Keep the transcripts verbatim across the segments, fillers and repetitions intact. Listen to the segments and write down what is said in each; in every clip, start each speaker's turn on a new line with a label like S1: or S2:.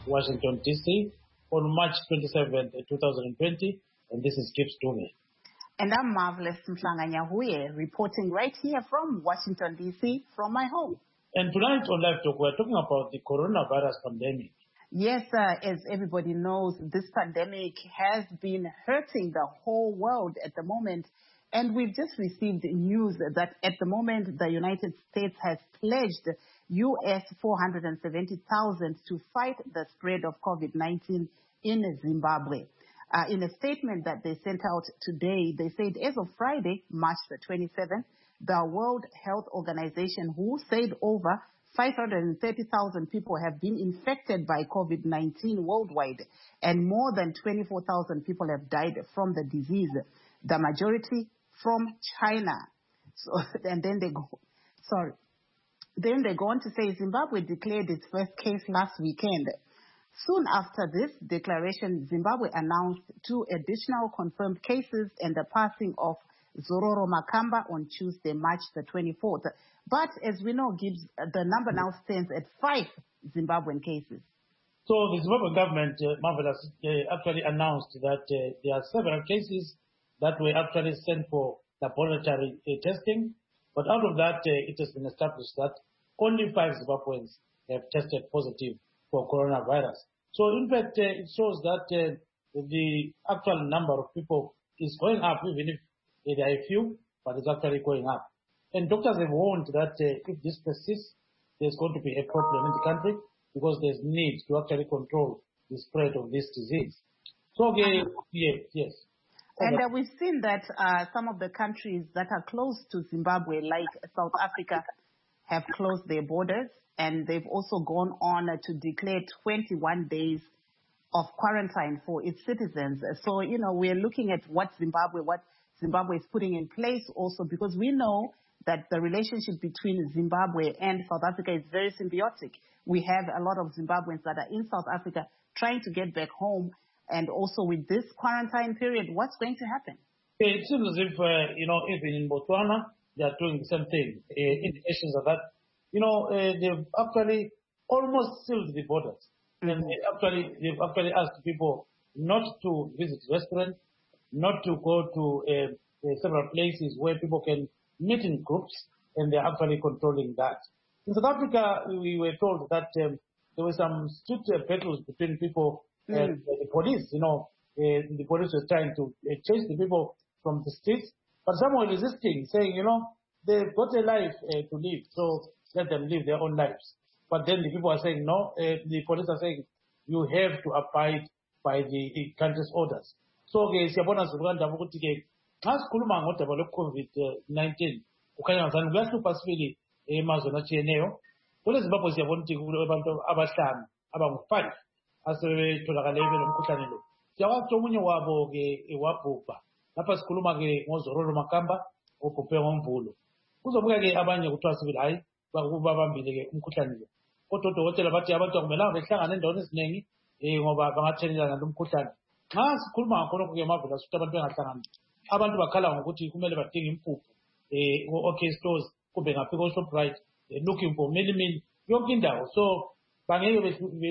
S1: Washington, D C on March twenty-seventh, twenty twenty, and this is Gibbs Dume.
S2: And I'm Marvelous Mhlanga-Nyahuye, reporting right here from Washington, D C, from my home.
S1: And tonight on Live Talk, we're talking about the coronavirus pandemic.
S2: Yes, uh, as everybody knows, this pandemic has been hurting the whole world at the moment. And we've just received news that at the moment, the United States has pledged U S four hundred seventy thousand to fight the spread of COVID nineteen in Zimbabwe. Uh, in a statement that they sent out today, they said as of Friday, March the twenty-seventh, the World Health Organization, who said over five hundred thirty thousand people have been infected by COVID nineteen worldwide, and more than twenty-four thousand people have died from the disease, the majority from China. So, and then they go, sorry, then they go on to say Zimbabwe declared its first case last weekend. Soon after this declaration, Zimbabwe announced two additional confirmed cases and the passing of Zororo Makamba on Tuesday, March the twenty-fourth. But as we know, Gibbs, the number now stands at five Zimbabwean cases.
S1: So the Zimbabwean government, uh, Marvelous, uh, actually announced that uh, there are several cases that were actually sent for laboratory uh, testing. But out of that, uh, it has been established that only five Zimbabweans have tested positive for coronavirus. So in fact, uh, it shows that uh, the actual number of people is going up, even if there are a few, but it's actually going up. And doctors have warned that uh, if this persists, there's going to be a problem in the country because there's need to actually control the spread of this disease. So, okay, yes, yes.
S2: And uh, we've seen that uh, some of the countries that are close to Zimbabwe, like South Africa, have closed their borders, and they've also gone on uh, to declare twenty-one days of quarantine for its citizens. So, you know, we're looking at what Zimbabwe, what Zimbabwe is putting in place also, because we know that the relationship between Zimbabwe and South Africa is very symbiotic. We have a lot of Zimbabweans that are in South Africa trying to get back home. And also with this quarantine period, what's going to happen?
S1: It seems as if, uh, you know, even in Botswana, they are doing the same thing. Uh, indications of that, you know, uh, they've actually almost sealed the borders. Mm-hmm. And they actually, they've actually asked people not to visit restaurants, not to go to uh, uh, several places where people can meet in groups, and they're actually controlling that. In South Africa, we were told that um, there were some street uh, battles between people. Mm. And uh, the police, you know, uh, the police were trying to uh, chase the people from the streets, but some were resisting, saying, you know, they've got a life uh, to live, so let them live their own lives. But then the people are saying, no, uh, the police are saying, you have to abide by the, the country's orders. So, siyabona zilukanda ukuthi ke xa sikhuluma ngodaba lwe-COVID nineteen, kukhanya ngazani kuyahlupha sibili emazweni atshiyeneyo. Kule Zimbabwe siyabona ukuthi abantu abahlanu abangu-five asebetholakale belomkhuhlane lo. Siyawathi omunye wabo ke wabhubha. Lapha sikhuluma ke ngoZororo Makamba obhubhe ngoMvulo. Kuzobuya ke abanye kuthiwa sibili hayi babambile ke umkhuhlane lo. Kodwa odokotela bathi abantu akumelanga behlangane endaweni eziningi ngoba bangathelelana lomkhuhlane. Xa sikhuluma ngakhonokho ke Marvelous ukuthi abantu bengahlangani, abantu bakhala ngokuthi kumele badinge impuphu eh o-OK stores kumbe ngaphi ko-Shoprite looking for milimili yonke indawo. So bangeke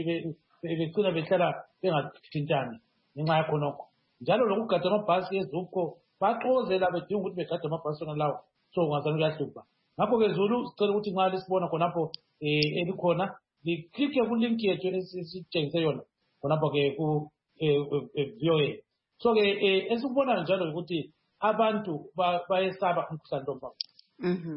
S1: becina behlala bengathintani ngenxa yakhonokho. Njalo lokugada amabhasi ezupho baxozela bedinga ukuthi begade amabhasi wona lawo. So ungazani kuyahlupha. Ngakho-ke Zulu sicela ukuthi nxa lisibona khonapho eh elikhona liklikhe kulinki yethu esitshengise yona khonapho-ke ku V O A. So-ke esikubonayo njalo ukuthi abantu bayesaba umkhuhlane lo. Mhm.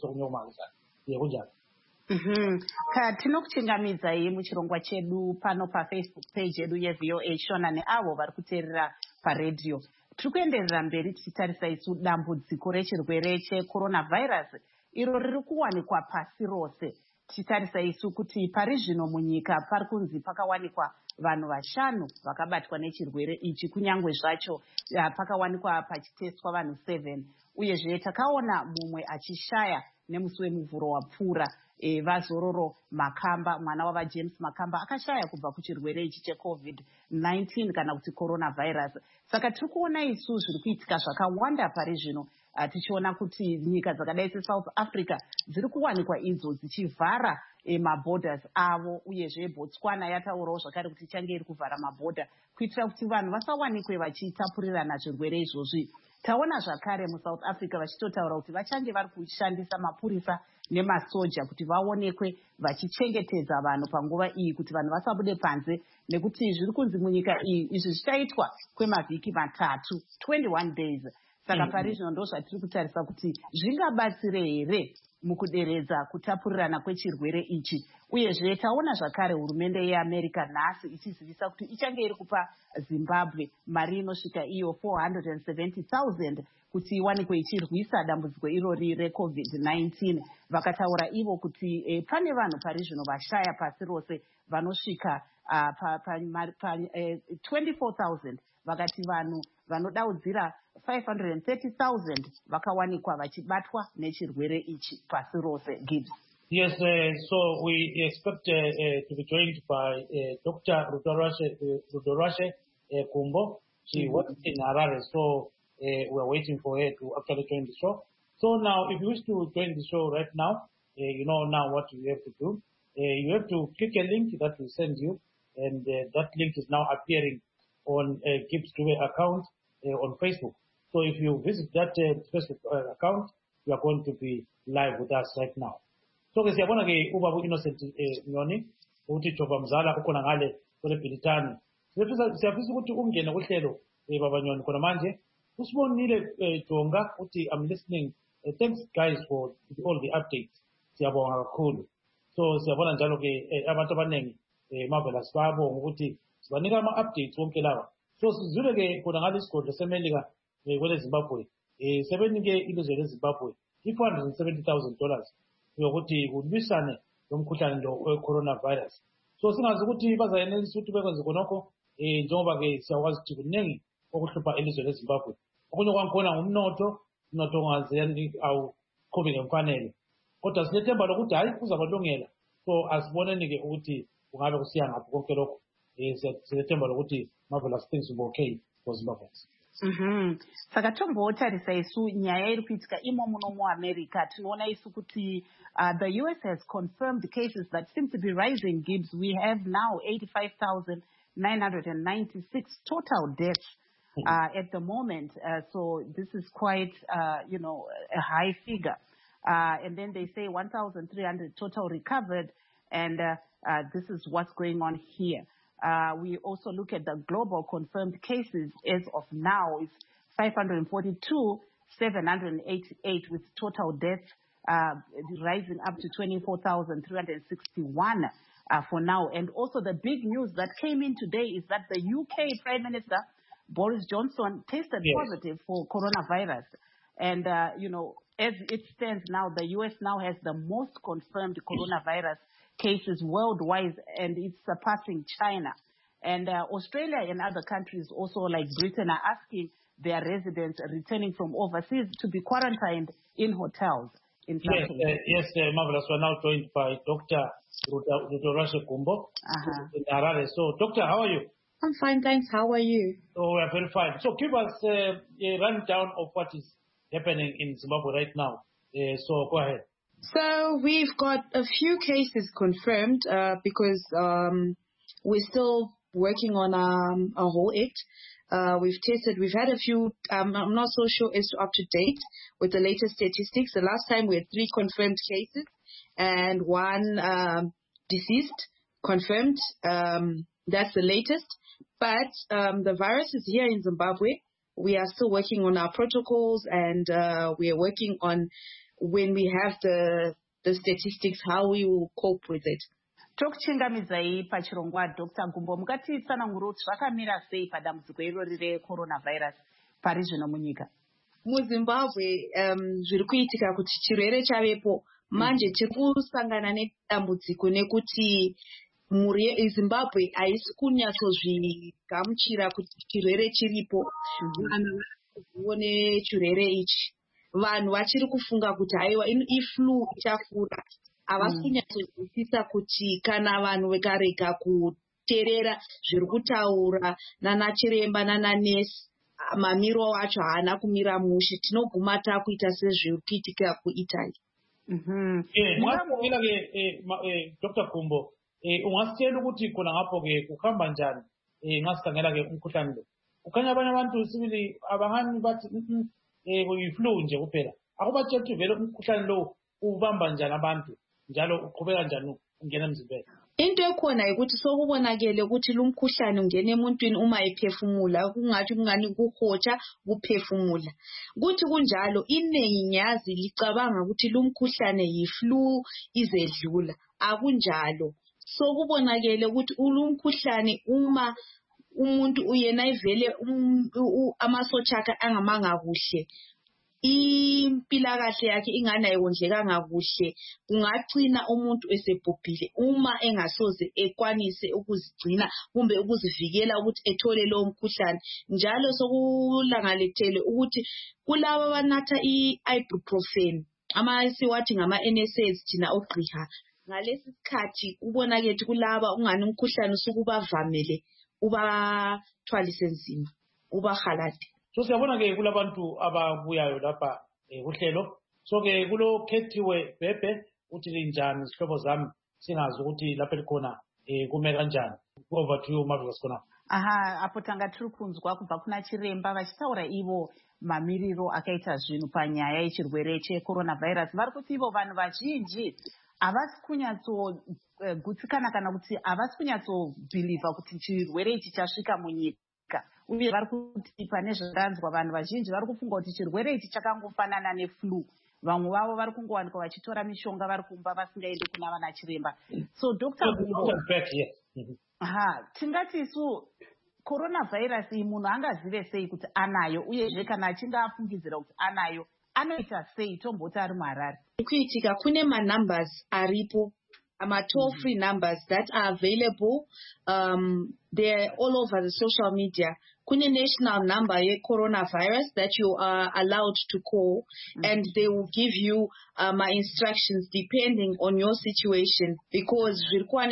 S1: Ye kunjalo.
S2: Mhm. Ka tinokuchingamidza iyi muchirongwa chedu pano paFacebook page yedu yeV O A Shona neavo vari kuteerera paredhiyo. Tiri kuenderera mberi tichitarisa isu dambudziko rechirwere cheCoronavirus iro riri kuwanikwa pasi rose. Tichitarisa isu kuti pari zvino munyika pari kunzi pakawanikwa vanhu vashanu vakabatwa nechirwere ichi, kunyangwe zvacho pakawanikwa pachiteswa vanhu seven. Uyezve takaona mumwe achishaya nemusi wemuvhuro wapfuura. E, vaZororo Makamba, mwana wava James Makamba, akashaya kubva kuchirwere ichi cheCovid nineteen kana kuti coronavirus. Saka tiri kuona isu zviri kuitika zvakawanda pari zvino. uh, tichiona kuti nyika dzakadai seSouth Africa dziri kuwanikwa idzo dzichivhara eh, maborders avo, uyezve Botswana yataurawo zvakare kuti ichange iri kuvhara mabhodha kuitira kuti vanhu vasawanikwe vachitapurirana zvirwere izvozvi. Taona zvakare muSouth Africa vachitotaura kuti vachange vari kushandisa mapurisa nemasoja kuti vaonekwe vachichengetedza vanhu panguva iyi kuti vanhu vasabude panze, nekuti zviri kunzi munyika iyi izvi zvichaitwa kwemavhiki matatu, twenty-one days. Saka mm-hmm. parizvino ndo zvatiri kutarisa kuti zvingabatsire here mukuderedza kutapurirana kwechirwere ichi. Uyezve taona zvakare hurumende yeAmerica nhasi ichizivisa kuti ichange iri kupa Zimbabwe mari inosvika iyo four hundred seventy thousand kuti iwanikwe ichirwisa dambudziko irori reCovid nineteen. Vakataura ivo kuti eh, pane vanhu parizvino vashaya pasi rose vanosvika uh, pa, pa, pa, eh, twenty-four thousand. Vakati vanhu vanodaudzira five hundred thirty thousand vakawanikwa vachibatwa nechirwere ichi pasi rose. Gibbs.
S1: Yes, uh, so we expect uh, uh, to be joined by uh, Doctor Rudorashe uh, Rudorashe uh, Kumbo. She mm-hmm. works in Harare, so uh, we are waiting for her to actually join the show. So now, if you wish to join the show right now, uh, you know now what you have to do. Uh, you have to click a link that we send you, and uh, that link is now appearing on uh, Gibbs Dube account uh, on Facebook. So if you visit that uh, Facebook uh, account, you are going to be live with us right now. So ke siyabona ke ubaba Innocent Nyoni uthi Jova Mzala ukhona ngale kule Bhilitani. Siyafisa ukuthi ungene kuhlelo baba Nyoni khona manje usibonile Jonga uthi I'm listening. Uh, thanks guys for all the updates. Siyabonga kakhulu. So siyabona njalo ke abantu abanengi Marvelous babo ukuthi sibanika ama updates wonke lawa. So sizule ke khona ngale isigodlo seMelika kwele Zimbabwe. Eh sebenike ilizwe leZimbabwe i four hundred seventy thousand dollars. Yokuthi kulwisane lomkhuhlane lo we-coronavirus. So singazi ukuthi bazayenelisa ukuthi bekwenze khonokho eh njengoba ke siyakwazi ukuthi kuningi okuhlupha elizwe leZimbabwe. Okunye kwankhona ngumnotho, umnotho ongazeni awuqhubeke ngemfanele. Kodwa sinethemba lokuthi hayi kuzabalungela. So asiboneni ke ukuthi kungabe kusiya ngaphi konke lokho. Eh sinethemba lokuthi Marvelous things will be okay for Zimbabwe.
S2: Mhm. Saka tombotarisa isu nyaya iri kuitika imo muno muAmerica tinoona isu kuti uh, the U S has confirmed cases that seem to be rising. Gibbs, we have now eighty-five thousand nine hundred ninety-six total deaths uh, at the moment. Uh, so this is quite, uh, you know, a high figure. Uh, and then they say one thousand three hundred total recovered, and uh, uh, this is what's going on here. Uh, we also look at the global confirmed cases as of now. It's five hundred forty-two, seven hundred eighty-eight, with total deaths uh, rising up to twenty-four thousand three hundred sixty-one uh, for now. And also the big news that came in today is that the U K Prime Minister Boris Johnson tested yes. positive for coronavirus. And, uh, you know, as it stands now, the U S now has the most confirmed coronavirus cases worldwide, and it's surpassing China. And uh, Australia and other countries also like Britain are asking their residents returning from overseas to be quarantined in hotels. In
S1: yes, uh, yes, uh, Marvelous. We're now joined by Doctor Rudorashe Kumbo uh-huh. in Harare. So, Doctor, how are you?
S3: I'm fine, thanks. How are you?
S1: Oh, we're very fine. So, give us uh, a rundown of what is happening in Zimbabwe right now. Uh, so, go ahead.
S3: So we've got a few cases confirmed uh, because um, we're still working on um, a whole it. Uh, we've tested, we've had a few, um, I'm not so sure as to up to date with the latest statistics. The last time we had three confirmed cases and one um, deceased confirmed. Um, that's the latest. But um, the virus is here in Zimbabwe. We are still working on our protocols, and uh, we are working on when we have the the statistics, how we will cope with it.
S2: Tokuchingamizai pachirongwa Doctor Gumbo, mukatitsanangura zvakamira sei padambudziko irori recoronavirus pari zvino munyika?
S3: MuZimbabwe um, zviri kuitika kuti chirwere chavepo manje tiri kusangana nedambudziko nekuti muri Zimbabwe haisi kunyatsozvigamuchira kuti chirwere chiripo. Vanhu vaone chirwere ichi. Vanhu vachiri kufunga kuti haiwa iflu ichafura. Havasi kunyatsozwisisa kuti kana vanhu vakarega kuteerera zviri kutaura nana chiremba nana nesi, mamiro wacho haana kumira mushe tinoguma takuita sezviri kuitika kuItaly.
S1: Mhm. Eh mwakumbira ke eh Doctor Kumbo eh ungasitshela ukuthi khona ngapho ke kuhamba njani eh ngasikhangela ke umkhuhlane lo. Ukhanya abanye abantu sibili abangani bathi eh kuyiflu nje kuphela. Akubatshela ukuthi vele umkhuhlane lo ubamba njani abantu njalo uqhubeka njani ungena emzimbeni.
S3: Into ekhona ukuthi sokubonakele ukuthi lo mkhuhlane ungena emuntwini uma ephefumula kungathi kungani kuhotsha kuphefumula. Kuthi kunjalo iningi ngiyazi licabanga ukuthi lo mkhuhlane yiflu izedlula. Akunjalo. Sokubonakele ukuthi lo mkhuhlane uma umuntu uyena ivele amasotsha akhe angamanga kuhle. Impilakahle yakhe ingana yondlekanga kuhle kungagcina umuntu esebhubhile uma engasoze ekwanise ukuzigcina kumbe ukuzivikela ukuthi ethole lo mkhuhlane. Njalo sokulangalethele ukuthi kulabo abanatha iibuprofen ama siwathi ngama N S A S thina ogqiha ngalesi sikhathi ubonakele ukuthi kulaba ungani umkhuhlane usukubavamele ubathwalise nzima ubahalade.
S1: So siyabona ke kulabantu ababuyayo lapha kuhlelo so ke kulo Khethiwe Bhebhe uthi linjani sihlobo zami singazi ukuthi lapha likhona kume kanjani. Over to you Marvelous Khona.
S2: Aha apo tanga tiri kunzwa kubva kuna chiremba vachitaura ivo mamiriro akaita zvinhu panyaya yechirwere checoronavirus. Vari kuti ivo vanhu vazhinji havasi kunyatsogutsikana kana kuti havasi kunyatsobhilivha kuti chirwere ichi chasvika munyika. Uye vari kuti pane zvakanzwa vanhu vazhinji vari kufunga kuti chirwere ichi chakangofanana neflu. Vamwe vavo vari kungowanikwa vachitora mishonga vari kumba vasingaendi kuna vana chiremba. So Doctor Kumbo, ha tingati isu coronavirus iyi munhu angazive sei kuti anayo uyezve kana achinge afungidzira kuti anayo anoita sei tomboti ari muHarare?
S3: Kuitika kune manumbers aripo ama toll free numbers that are available. Um, they're all over the social media. Kune national number ye coronavirus that you are allowed to call, mm-hmm. and they will give you um, instructions depending on your situation. Because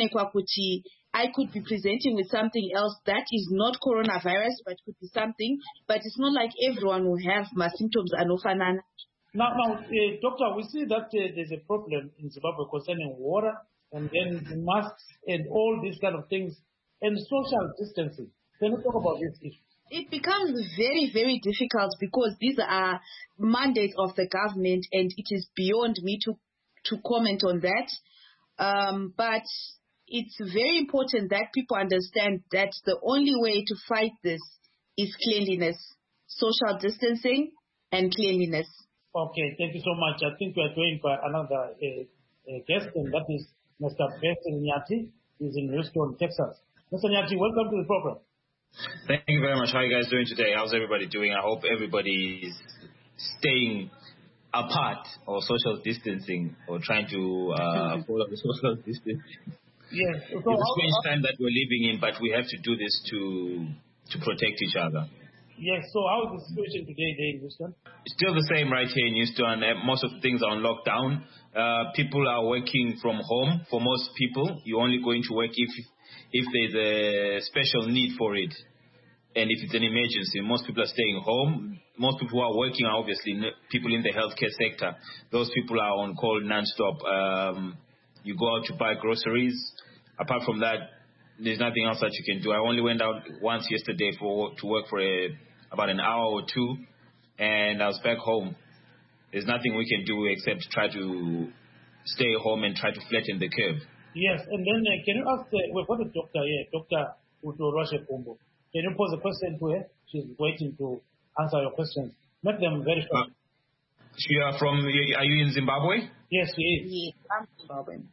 S3: I could be presenting with something else that is not coronavirus, but could be something. But it's not like everyone will have my symptoms anofanana.
S1: Now, now, uh, doctor, we see that uh, there's a problem in Zimbabwe concerning water, and then the masks and all these kind of things, and social distancing. Can you talk about this issue?
S3: It becomes very, very difficult because these are mandates of the government, and it is beyond me to, to comment on that. Um, but it's very important that people understand that the only way to fight this is cleanliness, social distancing, and cleanliness.
S1: Okay, thank you so much. I think we are joined by another uh, uh, guest, and that is Mister Beston Nyati. He's in Houston, Texas. Mister Nyati, welcome to the program.
S4: Thank you very much. How are you guys doing today? How's everybody doing? I hope everybody is staying apart or social distancing or trying to uh, follow the social distancing.
S1: Yes. So
S4: it's a strange time that we're living in, but we have to do this to to protect each other.
S1: Yes. So how is the situation today there in Houston?
S4: It's still the same right here in Houston. Most of the things are on lockdown. Uh, people are working from home. For most people, you're only going to work if if there's a special need for it. And if it's an emergency, most people are staying home. Most people who are working are obviously people in the healthcare sector. Those people are on call nonstop. Um, you go out to buy groceries. Apart from that, there's nothing else that you can do. I only went out once yesterday for to work for a, about an hour or two, and I was back home. There's nothing we can do except try to stay home and try to flatten the curve.
S1: Yes, and then uh, can you ask, uh, we've got a doctor here, Doctor Utoroshe Kumbo. Can you pose a question to her? She's waiting to answer your questions. Make them very short. Uh,
S4: she are from, are you in Zimbabwe?
S1: Yes, she is.
S3: Yes, I'm Zimbabwean.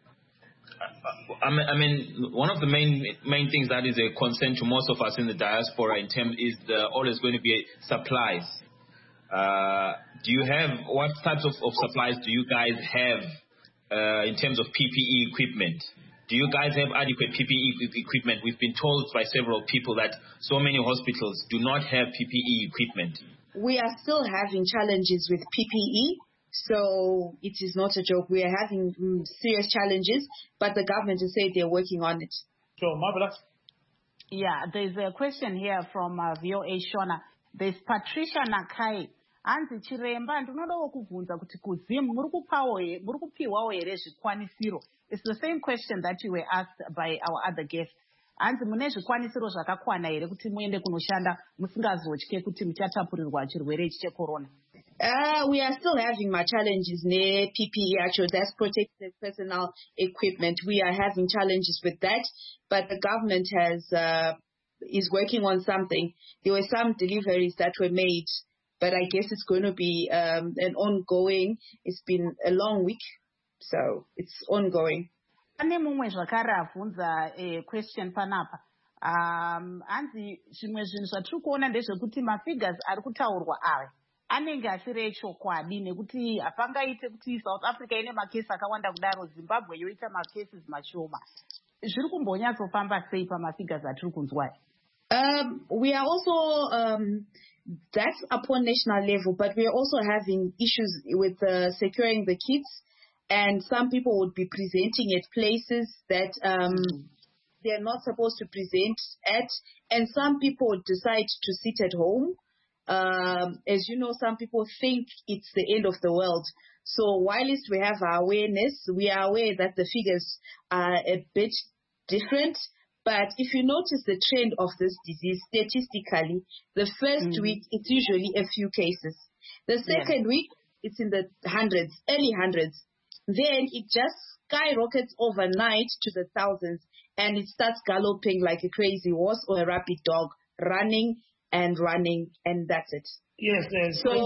S4: I mean, I mean, one of the main main things that is a concern to most of us in the diaspora in terms is the, always going to be supplies. Uh, do you have, what types of, of supplies do you guys have uh, in terms of P P E equipment? Do you guys have adequate P P E equipment? We've been told by several people that so many hospitals do not have P P E equipment.
S3: We are still having challenges with P P E. So it is not a joke. We are having mm, serious challenges, but the government has said they're working on it.
S1: So, Marvelous.
S2: Yeah, there's a question here from uh, V O A Shona. There's Patricia Nakai. Hanzi chiremba ndinodawo kubvunza kuti kuZim muri kupawo muri kupiwawo here zvikwanisiro. It's the same question that you were asked by our other guests. Hanzi mune zvikwanisiro zvakakwana here kuti muende kunoshanda musingazotye kuti muchatapurirwa chirwere ichi checorona?
S3: Uh, we are still having my challenges near P P E, actually, that's protective personal equipment. We are having challenges with that, but the government has uh, is working on something. There were some deliveries that were made, but I guess it's going to be um, an ongoing. It's been a long week, so it's ongoing.
S2: Ane mumwe zvakare abvunza a question panapa. Um, anzi zvimwe zvinhu zvatiri kuona ndezvekuti mafigures ari kutaurwa aya anenge asiri echokwadi nekuti hapangaite kuti South Africa ine makesi akawanda kudaro Zimbabwe yoita macases mashoma. Zviri kumbonyatsofamba sei pamafigures atiri kunzwa?
S3: Um, we are also, um, that's upon national level, but we are also having issues with uh, securing the kits, and some people would be presenting at places that um, they're not supposed to present at, and some people would decide to sit at home. Um, as you know, some people think it's the end of the world. So whilst we have our awareness, we are aware that the figures are a bit different. But if you notice the trend of this disease, statistically, the first mm-hmm. week, it's usually a few cases. The second yeah. week, it's in the hundreds, early hundreds. Then it just skyrockets overnight to the thousands, and it starts galloping like a crazy horse or a rabid dog, running and running, and that's it.
S1: Yes, yes.
S3: So,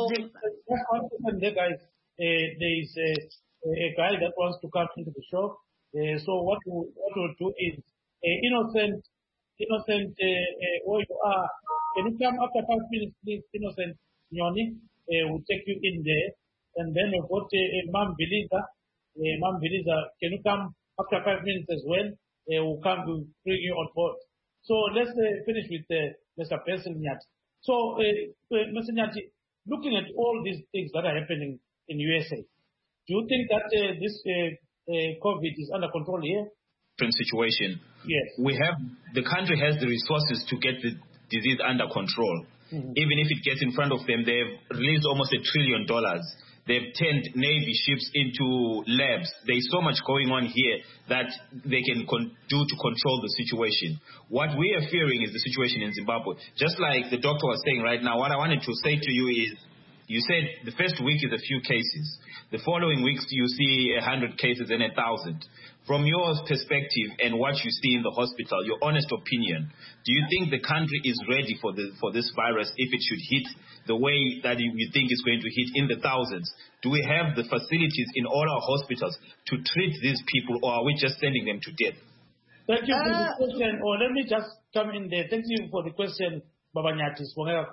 S1: there, guys, uh, there is a, a guy that wants to come into the show. Uh, so what we, what we'll do is, uh, innocent, innocent, uh, uh, where you are, can you come after five minutes, please, innocent Nyoni? Uh, we'll take you in there. And then we've got uh, Mam Biliza. Uh, Mam Biliza, can you come after five minutes as well? Uh, we'll come to bring you on board. So let's uh, finish with uh, Mister Basil Nyati. So, uh, uh, Mister Nyati, looking at all these things that are happening in U S A, do you think that uh, this uh, uh, COVID is under control here?
S4: Different situation.
S1: Yes.
S4: We have, the country has the resources to get the disease under control. Mm-hmm. Even if it gets in front of them, they've released almost a trillion dollars. They've turned Navy ships into labs. There's so much going on here that they can con- do to control the situation. What we are fearing is the situation in Zimbabwe. Just like the doctor was saying right now, what I wanted to say to you is, you said the first week is a few cases. The following weeks you see a hundred cases and a thousand. From your perspective and what you see in the hospital, your honest opinion, do you think the country is ready for the for this virus if it should hit the way that you think it's going to hit in the thousands? Do we have the facilities in all our hospitals to treat these people, or are we just sending them to death?
S1: Thank you for uh, the question. Or oh, let me just come in there. Thank you for the question, Baba Nyati.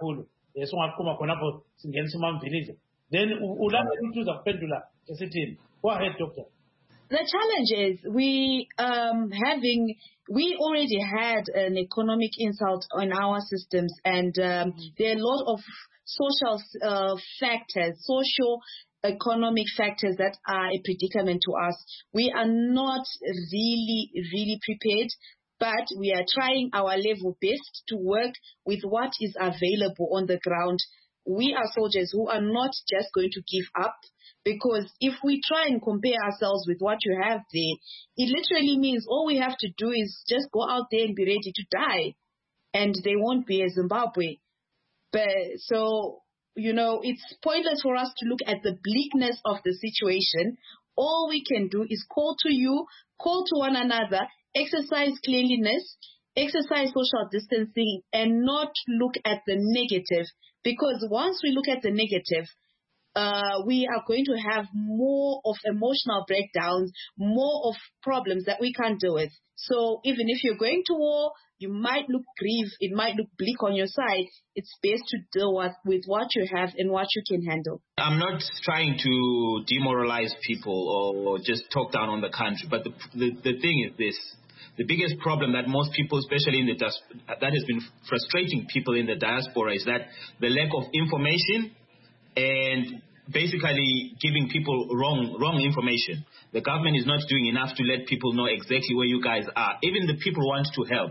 S1: Then ulama ituza pendula esitini. Go ahead, doctor.
S3: The challenge is we um, having we already had an economic insult on our systems, and um, there are a lot of social uh, factors, social economic factors that are a predicament to us. We are not really, really prepared, but we are trying our level best to work with what is available on the ground. We are soldiers who are not just going to give up. Because if we try and compare ourselves with what you have there, it literally means all we have to do is just go out there and be ready to die. And they won't be a Zimbabwe. But so, you know, it's pointless for us to look at the bleakness of the situation. All we can do is call to you, call to one another, exercise cleanliness, exercise social distancing, and not look at the negative. Because once we look at the negative, Uh, we are going to have more of emotional breakdowns, more of problems that we can't deal with. So even if you're going to war, you might look grieved, it might look bleak on your side. It's best to deal with, with what you have and what you can handle.
S4: I'm not trying to demoralize people or just talk down on the country, but the, the, the thing is this. The biggest problem that most people, especially in the that has been frustrating people in the diaspora, is that the lack of information and basically giving people wrong wrong information. The government is not doing enough to let people know exactly where you guys are. Even the people who want to help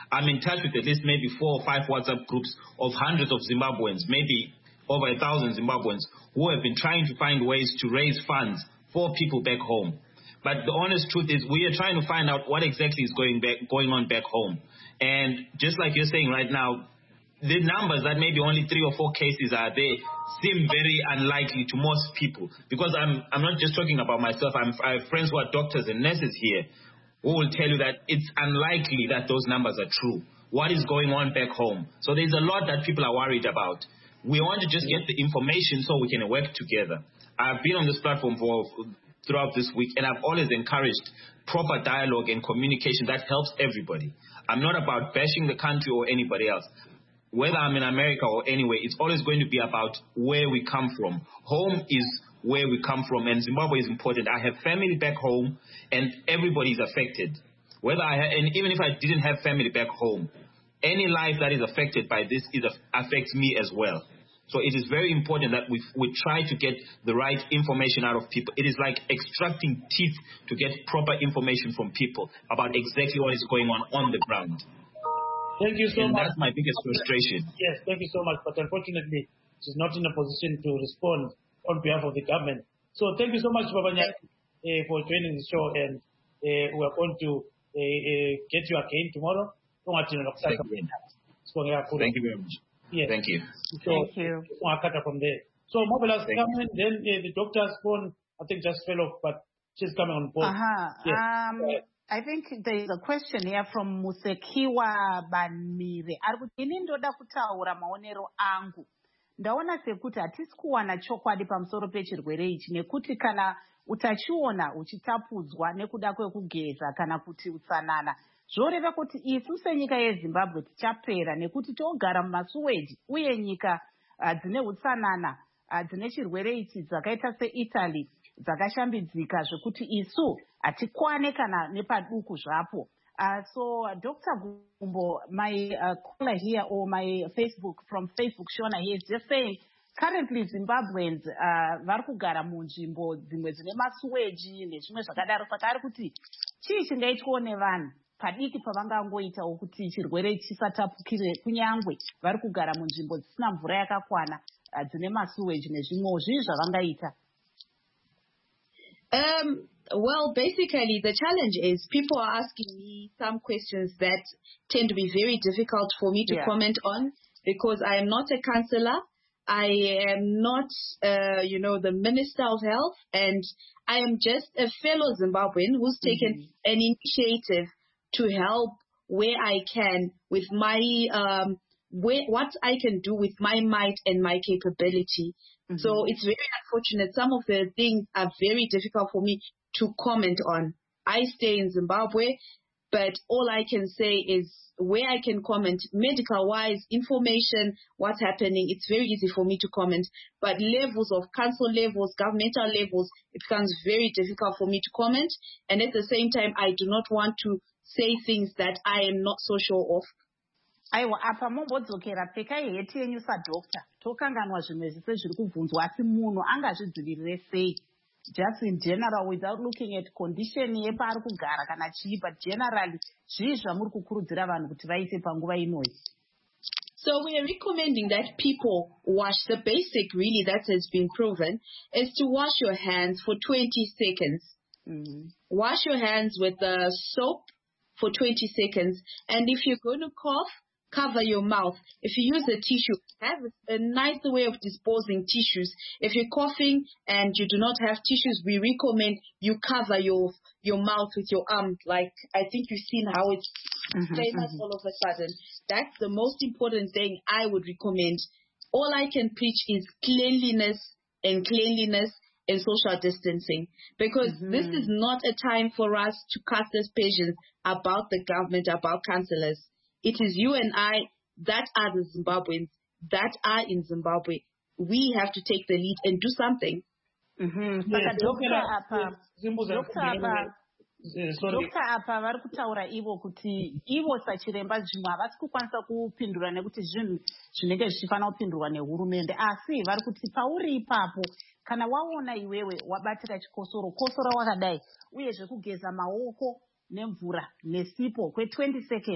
S4: I'm in touch with at least maybe four or five WhatsApp groups of hundreds of Zimbabweans, maybe over a thousand Zimbabweans, who have been trying to find ways to raise funds for people back home. But the honest truth is we are trying to find out what exactly is going back, going on back home. And just like you're saying right now, the numbers that maybe only three or four cases are there seem very unlikely to most people. Because I'm I'm not just talking about myself. I'm, I have friends who are doctors and nurses here who will tell you that it's unlikely that those numbers are true. What is going on back home? So there's a lot that people are worried about. We want to just get the information so we can work together. I've been on this platform for throughout this week, and I've always encouraged proper dialogue and communication that helps everybody. I'm not about bashing the country or anybody else. Whether I'm in America or anywhere, it's always going to be about where we come from. Home is where we come from, and Zimbabwe is important. I have family back home, and everybody is affected. Whether I ha- and even if I didn't have family back home, any life that is affected by this is affects me as well. So it is very important that we we try to get the right information out of people. It is like extracting teeth to get proper information from people about exactly what is going on on the ground.
S1: Thank you so
S4: and
S1: much.
S4: That's my biggest frustration.
S1: Yes, thank you so much. But unfortunately, she's not in a position to respond on behalf of the government. So thank you so much, Baba Nyati, uh, for joining the show. And uh, we are going to uh, uh, get you again tomorrow.
S4: Thank you. Thank you very much.
S1: Yes.
S4: Thank you.
S2: So, Thank you.
S1: From there. So Mobile has
S4: Thank
S1: come in, then uh, the doctor's phone, I think, just fell off, but she's coming on board.
S2: Uh-huh.
S1: Yes.
S2: Um, I think there is a question here from Musekiwa Banmire. Ari kuti ini ndoda kutaura maonero angu. Ndaona sekuti hatisi kuwana chokwadi pamusoro pechirwere ichi nekuti kana utachiona uchitapudzwa nekuda kwekugeza kana kuti utsanana, zvoreva kuti isu senyika yeZimbabwe tichapera nekuti togara mumasuweji, uye nyika uh, dzine utsanana uh, dzine chirwere ichi dzakaita seItaly dzakashambidzika zvekuti isu hatikwane kana nepaduku zvapo. Uh, so uh, Doctor Gumbo, my uh, caller here or my Facebook from Facebook, Shona, he is just saying currently Zimbabweans uh, vari kugara munzvimbo dzimwe dzine masuweji nezvimwe zvakadaro, saka ari kuti chii chingaitwawo nevanhu padiki pavangangoitawo kuti chirwere chisatapukire kunyangwe vari kugara munzvimbo dzisina mvura yakakwana uh, dzine masuweji nezvimwewo zvii zvavangaita?
S3: Um, well, basically, the challenge is people are asking me some questions that tend to be very difficult for me to yeah. comment on because I am not a councillor. I am not, uh, you know, the Minister of Health, and I am just a fellow Zimbabwean who's taken mm-hmm. an initiative to help where I can with my, um, where, what I can do with my might and my capability. Mm-hmm. So it's very unfortunate. Some of the things are very difficult for me to comment on. I stay in Zimbabwe, but all I can say is where I can comment medical-wise, information, what's happening, it's very easy for me to comment. But levels of council levels, governmental levels, it becomes very difficult for me to comment. And at the same time, I do not want to say things that I am not so sure of.
S2: Aiwa, apa mombodzokera pfekai heti yenyu sadokta. Tokanganwa zvimwe zvese zviri kubvunzwa, asi munhu angazvidzivirire sei? Just in general, without looking at condition yepaari kugara kana chii, but generally, zvii zvamuri kukurudzira vanhu kuti vaite panguva inoi?
S3: So we are recommending that people wash. The basic really that has been proven is to wash your hands for twenty seconds. Mm-hmm. Wash your hands with the soap for twenty seconds. And if you're going to cough, cover your mouth. If you use a tissue, have a nice way of disposing tissues. If you're coughing and you do not have tissues, we recommend you cover your your mouth with your arm. Like, I think you've seen how it's mm-hmm, famous mm-hmm. all of a sudden. That's the most important thing I would recommend. All I can preach is cleanliness and cleanliness and social distancing. Because mm-hmm. this is not a time for us to cast aspersions about the government, about councillors. It is you and I that are the Zimbabweans, that are in Zimbabwe. We have to take the lead and do something.
S2: Mm-hmm. Yes, Doctor Apa, Doctor Apa, Doctor Apa vari kutaura ivo kuti ivo sachiremba zvimwe havasi kukwanisa kupindura nekuti zvinhu zvinenge zvichifanira kupindurwa nehurumende, asi vari kuti pauri ipapo kana waona iwewe wabatira chikosoro kosora wakadai uyezve kugeza maoko nemvura nesipo kwe twenty seconds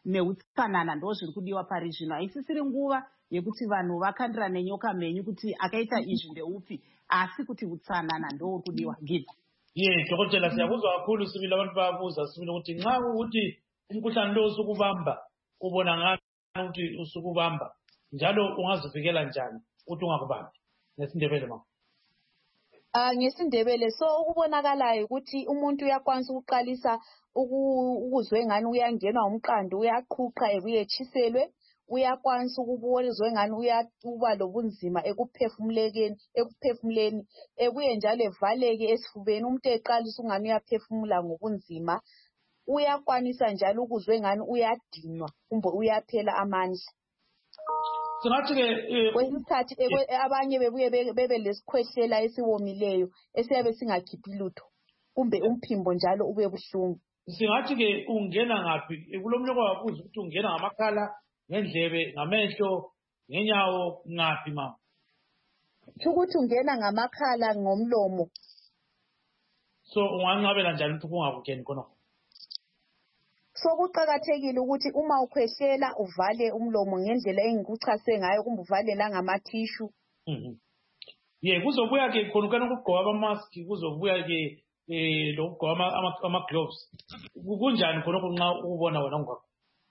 S2: neutsanana ndo zviri kudiwa pari zvino. Haisisiri nguva yekuti vanhu vakandira nenyoka menyu kuti akaita izvi ndeupi, asi kuti utsanana ndo uri kudiwa. Gidi.
S1: Ye, Dokotela siyakuzwa kakhulu sibili abantu bayabuza sibili ukuthi nxa ukuthi umkhuhlane lo usukubamba ubona ngani ukuthi usukubamba njalo ungazivikela njani ukuthi ungakubambi ngesindebele mama.
S3: Ah ngesindebele so ukubonakalayo ukuthi umuntu uyakwanisa ukuqalisa ukuzwe ngani uyangenwa umqando uyaqhuqa ebuyechiselwe uyakwanisa ukubonizwe ngani uyakuba lobunzima ekuphefumulekeni ekuphefumuleni ebuye njalo evaleke esifubeni umuntu eqalisa ungani uyaphefumula ngobunzima uyakwanisa njalo ukuzwe ngani uyadinwa kumbe uyaphela amandla.
S1: Singathi ke
S3: kwesinye isikhathi abanye bebuye bebe lesikhwehlela esiwomileyo esiyabe singakhiphi lutho kumbe umphimbo njalo ube buhlungu.
S1: Singathi ke ungena ngaphi kulomnyoko wabuza ukuthi ungena ngamakhala ngendlebe ngamehlo ngenyawo ngaphi mama.
S3: Ukuthi ungena ngamakhala ngomlomo.
S1: So unganqabela njani ukuthi kungakungeni khona?
S3: So kuqakathekile ukuthi uma ukhwehlela uvale umlomo ngendlela engikuchase ngayo kumbe uvale la ngamathishu.
S1: Mhm. Ye kuzobuya ke khona ukana ukugqoka ama mask kuzobuya ke eh lokugqoka ama ama gloves. Kunjani khona nxa ubona wena ngakho?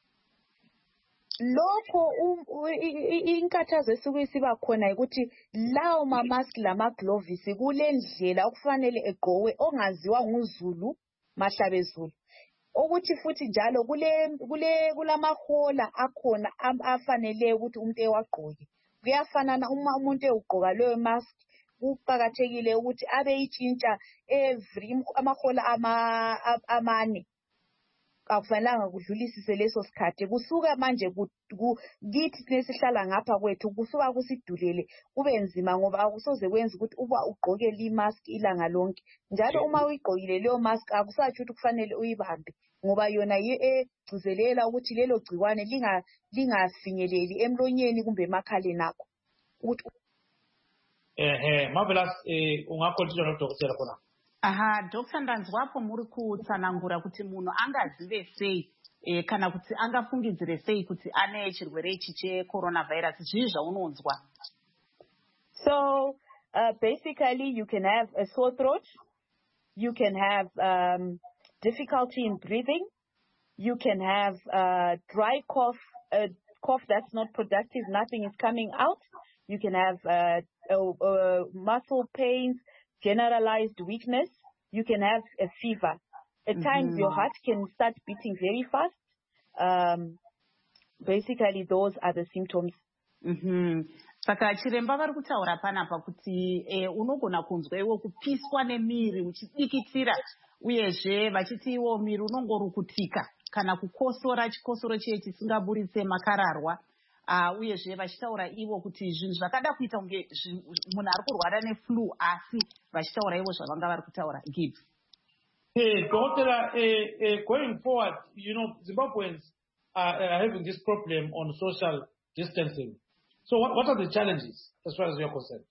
S3: Lokho inkathazo esikuyisiba khona ukuthi lawo ma mask lama gloves kulendlela okufanele egqokwe ongaziwa nguzulu mahlabezulu. Ukuthi futhi njalo kule kule kulamahola akhona afanele ukuthi umuntu ewagqoke. Kuyafanana uma umuntu ewugqoka leyo mask kuqakathekile ukuthi abe itshintsha every amahola ama amane. Akufanelanga kudlulisise leso sikhathi kusuka manje kithi nesihlala ngapha kwethu kusuka kusidulele kube nzima ngoba akusoze kwenza ukuthi uba ugqoke li mask ilanga lonke njalo uma uyigqokile leyo mask akusathi ukuthi kufanele uyibambe ngoba yona yiyo egcizelela ukuthi lelo gciwane linga lingafinyeleli emlonyeni kumbe emakhaleni akho ukuthi
S1: ehe marvelous eh ungakhontinua nodokotela khona.
S2: Aha, Doctor Ndanzwapo muri kutsanangura kuti munhu angazive sei eh, kana kuti angafungidzire sei kuti ane chirwere ichi checoronavirus zvii zvaunonzwa?
S3: So uh, basically you can have a sore throat, you can have um, difficulty in breathing, you can have uh, dry cough, a cough that's not productive, nothing is coming out, you can have uh, uh, uh, muscle pains, generalized weakness, you can have a fever. At mm-hmm. times your heart can start beating very fast. Um, basically those are the symptoms.
S2: Mhm. Saka chiremba vari kutaura panapa kuti eh, unogona kunzwa iwo kupiswa nemiri uchidikitira uyezve vachiti iwo miri unongorukutika kana kukosora chikosoro chiye chisingaburitse makararwa. Uh, uyezve vachitaura ivo kuti zvinhu zvakada kuita kunge munhu ari kurwara neflu asi vachitaura ivo zvavanga vari kutaura. Gib.
S1: Hey, Dokotela, uh, uh, going forward, you know, Zimbabweans are, are having this problem on social distancing. So what, what are the challenges as far as you're concerned?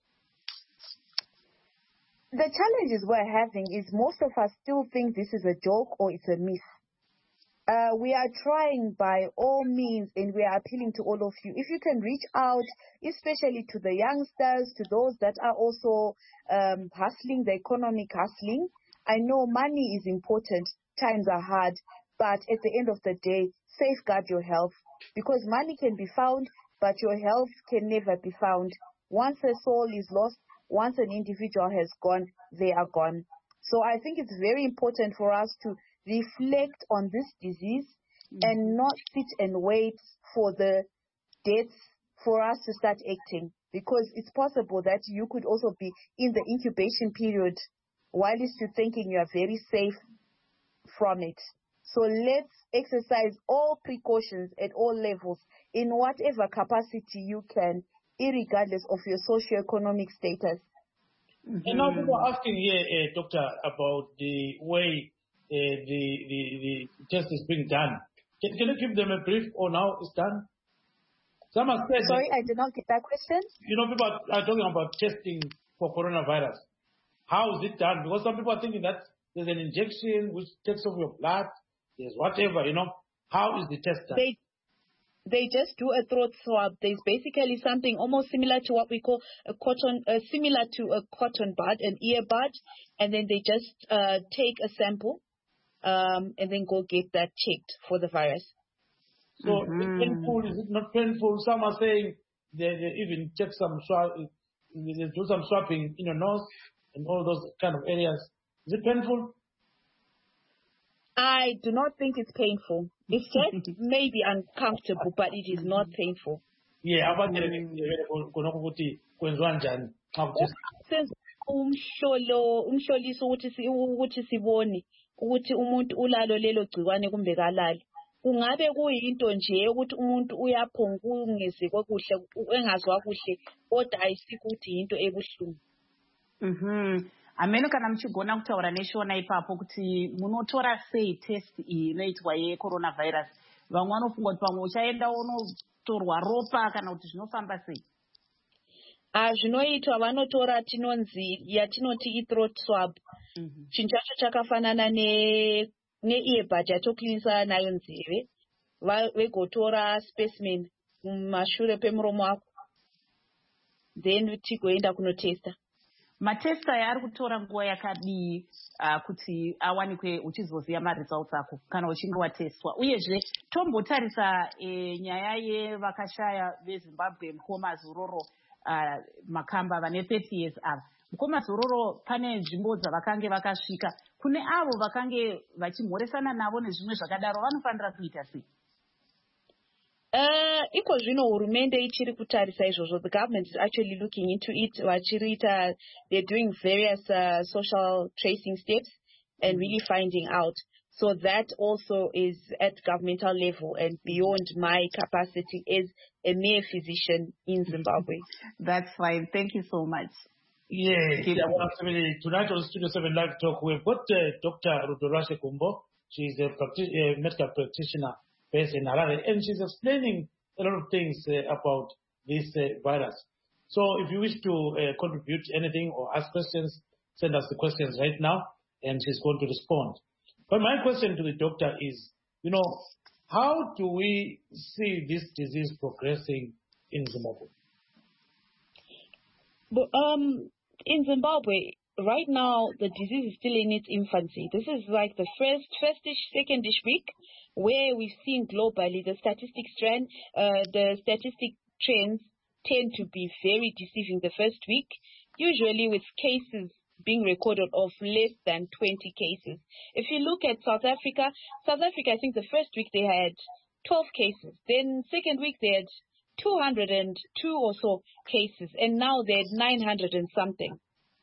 S3: The challenges we're having is most of us still think this is a joke or it's a myth. Uh, we are trying by all means and we are appealing to all of you. If you can reach out, especially to the youngsters, to those that are also um, hustling, the economic hustling. I know money is important, times are hard, but at the end of the day, safeguard your health because money can be found, but your health can never be found. Once a soul is lost, once an individual has gone, they are gone. So I think it's very important for us to reflect on this disease mm-hmm. and not sit and wait for the deaths for us to start acting because it's possible that you could also be in the incubation period while you're thinking you are very safe from it. So let's exercise all precautions at all levels in whatever capacity you can, irregardless of your socio-economic status.
S1: Mm-hmm. And now people are asking here, uh, Doctor, about the way uh, the, the, the test is being done. Can, can you give them a brief on how it's done? Some have said
S3: Sorry,
S1: that,
S3: I did not get that question.
S1: You know, people are talking about testing for coronavirus. How is it done? Because some people are thinking that there's an injection which takes off your blood, there's whatever, you know. How is the test done?
S3: They they just do a throat swab. There's basically something almost similar to what we call a cotton, uh, similar to a cotton bud, an earbud, and then they just uh, take a sample um, and then go get that checked for the virus.
S1: So mm-hmm. Is it painful? Is it not painful? Some are saying they, they even check some swab, they do some swabbing in your nose and all those kind of areas. Is it painful?
S3: I do not think it's painful. It's just maybe uncomfortable, but it is not painful.
S1: Yeah, about the
S3: umhlolo umhloliso ukuthi ukuthi sibone ukuthi umuntu ulalo lelo gciwane kumbe kalali. Kungabe kuyinto nje ukuthi umuntu uyaphongungeze kokuhle engazwa kuhle kodwa ayisiko ukuthi into ebuhlungu.
S2: Mhm. Amene kana mchigona kutaura neshona ipapo kuti munotora sei test iyi inoitwa yeCoronavirus. Vamwe vanofunga kuti pamwe uchaenda unotorwa ropa kana kuti zvinofamba sei?
S3: Ah, zvinoitwa vanotora tinonzi yatinoti i-throat swab. Mm-hmm. Chinhu chacho chakafanana ne ne-earbud yatoklinisa nayo nzeve. Vegotora specimen mumashure pemuromo wako. Then tigoenda kunotesta.
S2: Matesta yaari kutora nguva yakadii uh, kuti awanikwe uchizoziva maresults ako kana uchinge watestwa. Uyezve tombotarisa e, nyaya yevakashaya veZimbabwe mukomazuroro uh, makamba vane thirty years ava. Mukomazuroro pane nzvimbo dzavakange vakasvika. Kune avo vakange vachimhoresana navo nezvimwe zvakadaro vanofanira kuita sei?
S3: Uh, iko zvino hurumende ichiri kutarisa izvozvo. The government is actually looking into it. Vachirita, they're doing various uh, social tracing steps and really finding out. So that also is at governmental level and beyond my capacity as a mere physician in Zimbabwe.
S2: That's fine. Thank you so much.
S1: Yeah, yeah, tonight on Studio seven Live Talk, we've got uh, Doctor Rudorashe Kumbo. She's a practi- uh, medical practitioner based in Harare, and she's explaining a lot of things uh, about this uh, virus. So if you wish to uh, contribute anything or ask questions, send us the questions right now, and she's going to respond. But my question to the doctor is, you know, how do we see this disease progressing in Zimbabwe?
S3: But, um, in Zimbabwe, right now, the disease is still in its infancy. This is like the first, first-ish, second-ish week where we've seen globally the statistics trend, uh, the statistic trends tend to be very deceiving the first week, usually with cases being recorded of less than twenty cases. If you look at South Africa, South Africa, I think the first week they had twelve cases. Then second week they had two hundred two or so cases, and now they're at nine hundred and something.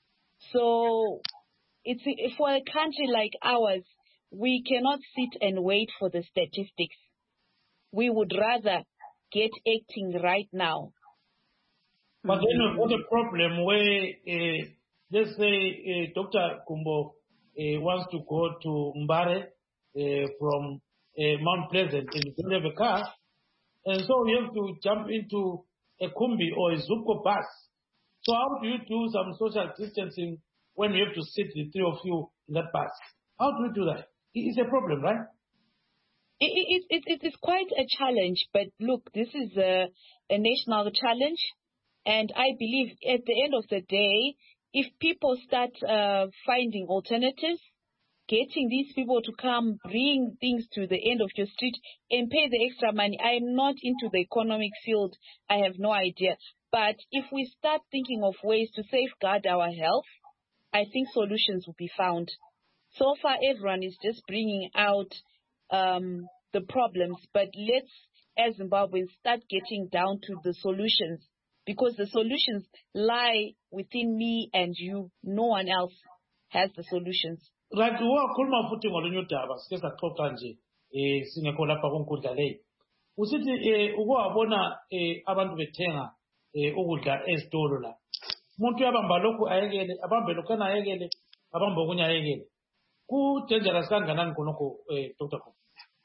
S3: So it's for a country like ours, we cannot sit and wait for the statistics. We would rather get acting right now.
S1: But then we've got a problem where, uh, let's say uh, Doctor Kumbo uh, wants to go to Mbare uh, from uh, Mount Pleasant and you don't have a car, and so you have to jump into a Kumbi or a Zupco bus. So how do you do some social distancing when you have to sit the three of you in that bus? How do you do that? It's a problem, right?
S3: It, it, it, it is quite a challenge, but look, this is a, a national challenge, and I believe at the end of the day, if people start uh, finding alternatives, getting these people to come, bring things to the end of your street and pay the extra money. I am not into the economic field. I have no idea. But if we start thinking of ways to safeguard our health, I think solutions will be found. So far, everyone is just bringing out um, the problems, but let's, as Zimbabweans, start getting down to the solutions, because the solutions lie within me and you. No one else has the solutions.
S1: Right, wakhuluma futhi ngolonyudaba sike saxoxa nje eh singekho lapha konkundla le. Usithi eh ukuwabona eh abantu bethenga eh ukudla ezitolo la. Umuntu uyabamba lokhu ayekele, abambe lokhu ayekele, abambe okunye ayekele. Ku dangerous kanganani khonokho eh Doctor Kumbo?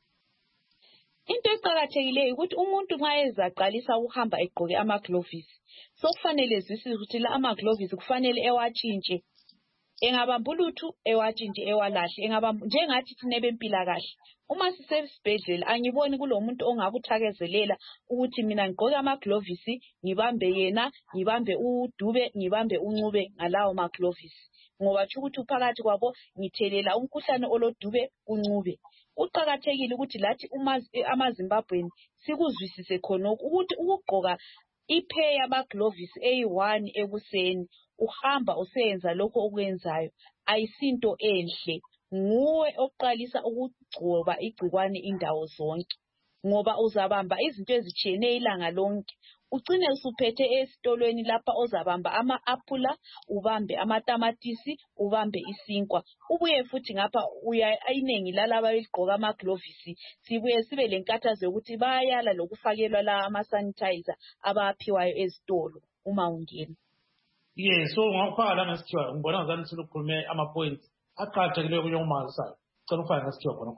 S3: Into eqhakathekileyo ukuthi umuntu nxa ezaqalisa ukuhamba egqoke ama gloves, so kufanele zwisise ukuthi la ama gloves kufanele ewatshintshe engabambuluthu ewathi nje ewalahle engabambu njengathi thina bempilakahle uma sisesibhedlela angiboni kulomuntu ongakuthakezelela ukuthi mina ngigqoke amaglovisi ngibambe yena ngibambe uDube ngibambe uNcube ngalawo maglovisi ngoba ukuthi uphakathi kwabo ngithelela umkhuhlane oloDube uNcube. Uqakathekile ukuthi lathi amaZimbabweni sikuzwisise khona ukuthi ukugqoka ipair yamaglovisi eyi-one ekuseni uhamba useyenza lokho okwenzayo ayisinto enhle. Nguwe oqalisa ukugcoba igcikwane indawo zonke ngoba uzabamba izinto ezitshiyeneyo ilanga lonke. Ugcine usuphethe esitolweni lapha ozabamba ama-apula, ubambe amatamatisi, ubambe isinkwa. Ubuye futhi ngapha uya ayinengi lalaba beligqoka amaglovisi sibuye sibe lenkathazo yokuthi bayala lokufakelwa la ama-sanitizer abaphiwayo ezitolo uma ungena.
S1: Yeah, so ngakufaka la ngesithiwa ngibona ngazani silokhulume ama-points aqakathekileyo kunyomalisayo. Cela ufake ngesithiwa khona.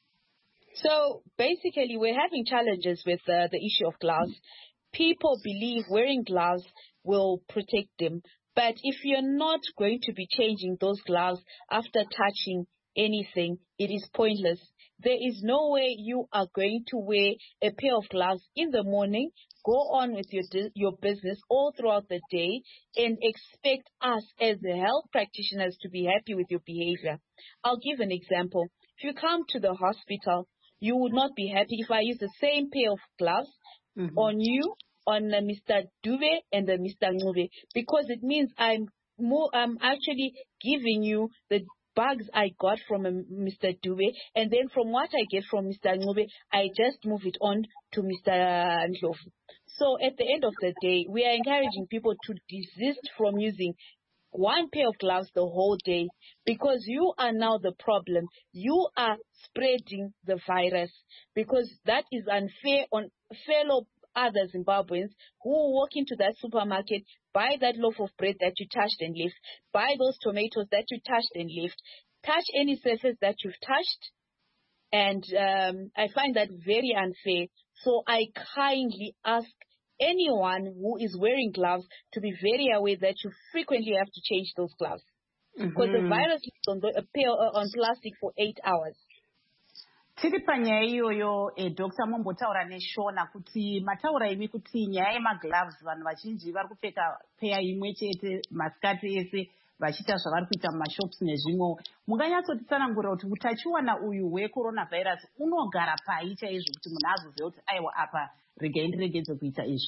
S3: So basically we're having challenges with uh, the issue of gloves. People believe wearing gloves will protect them. But if you're not going to be changing those gloves after touching anything, it is pointless. There is no way you are going to wear a pair of gloves in the morning, go on with your your business all throughout the day, and expect us as the health practitioners to be happy with your behavior. I'll give an example. If you come to the hospital, you would not be happy if I use the same pair of gloves mm-hmm. on you, on uh, Mister Dube and uh, Mister Ncube, because it means I'm more, I'm actually giving you the bugs I got from uh, Mister Dube, and then from what I get from Mister Ncube, I just move it on to Mister Ndlovu. So at the end of the day, we are encouraging people to desist from using one pair of gloves the whole day, because you are now the problem. You are spreading the virus, because that is unfair on fellow other Zimbabweans who walk into that supermarket, buy that loaf of bread that you touched and left, buy those tomatoes that you touched and left, touch any surface that you've touched, and um, I find that very unfair. So I kindly ask anyone who is wearing gloves to be very aware that you frequently have to change those gloves, because mm-hmm. the virus lives on, the, uh, on plastic for eight hours.
S2: Tiri panyaya iyoyo eh, Doctor Mombotaura neshona kuti mataura imi kuti nyaya yemagloves vanhu vazhinji vari kupfeka peya imwe chete masikati ese vachiita zvavari kuita mumashops nezvimwewo. Munganyatsotisanangurira kuti utachiwana uyu hwecoronavirus unogara pai chaizvo kuti munhu azoziva kuti aiwa apa regai ndiregedze kuita izvi?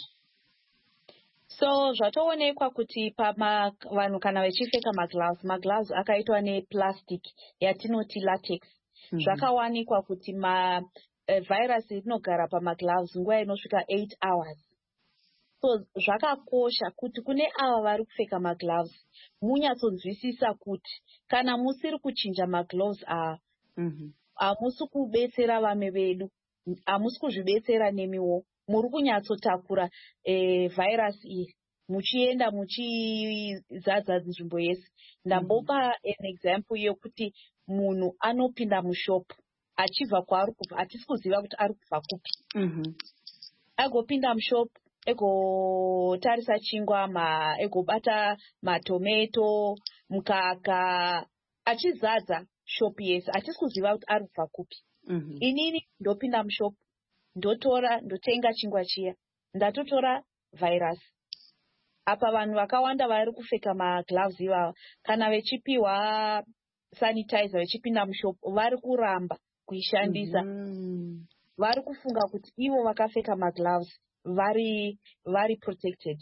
S3: So zvatoonekwa kuti pama vanhu kana vachipfeka magloves, magloves akaitwa neplastic yatinoti latex. Mm-hmm. Zvakawanikwa kuti ma uh, virus inogara pamagloves nguva inosvika eight hours. So zvakakosha kuti kune ava vari kupfeka magloves munyatsonzwisisa kuti kana musiri kuchinja magloves aya mm-hmm. hamusi kubetsera vame vedu, hamusi kuzvibetsera nemiwo, muri kunyatsotakura eh, virus iyi muchienda muchizadza nzvimbo yese. Ndambopa mm-hmm. an example yokuti munhu anopinda mushop achibva kwaari kubva hatisi kuziva kuti ari kubva kupi. Mm-hmm. Agopinda mushop egotarisa chingwa ma egobata matomato mukaka achizadza shop yese hatisi kuziva kuti ari kubva kupi. Mm-hmm. Inini ndopinda mushop ndotora ndotenga chingwa chiya ndatotora virus. Apa vanhu vakawanda vari kupfeka magloves ivava kana vechipiwa sanitizer vechipinda mushop vari kuramba kuishandisa. Mm-hmm. Vari kufunga kuti ivo vakapfeka magloves vari vari protected.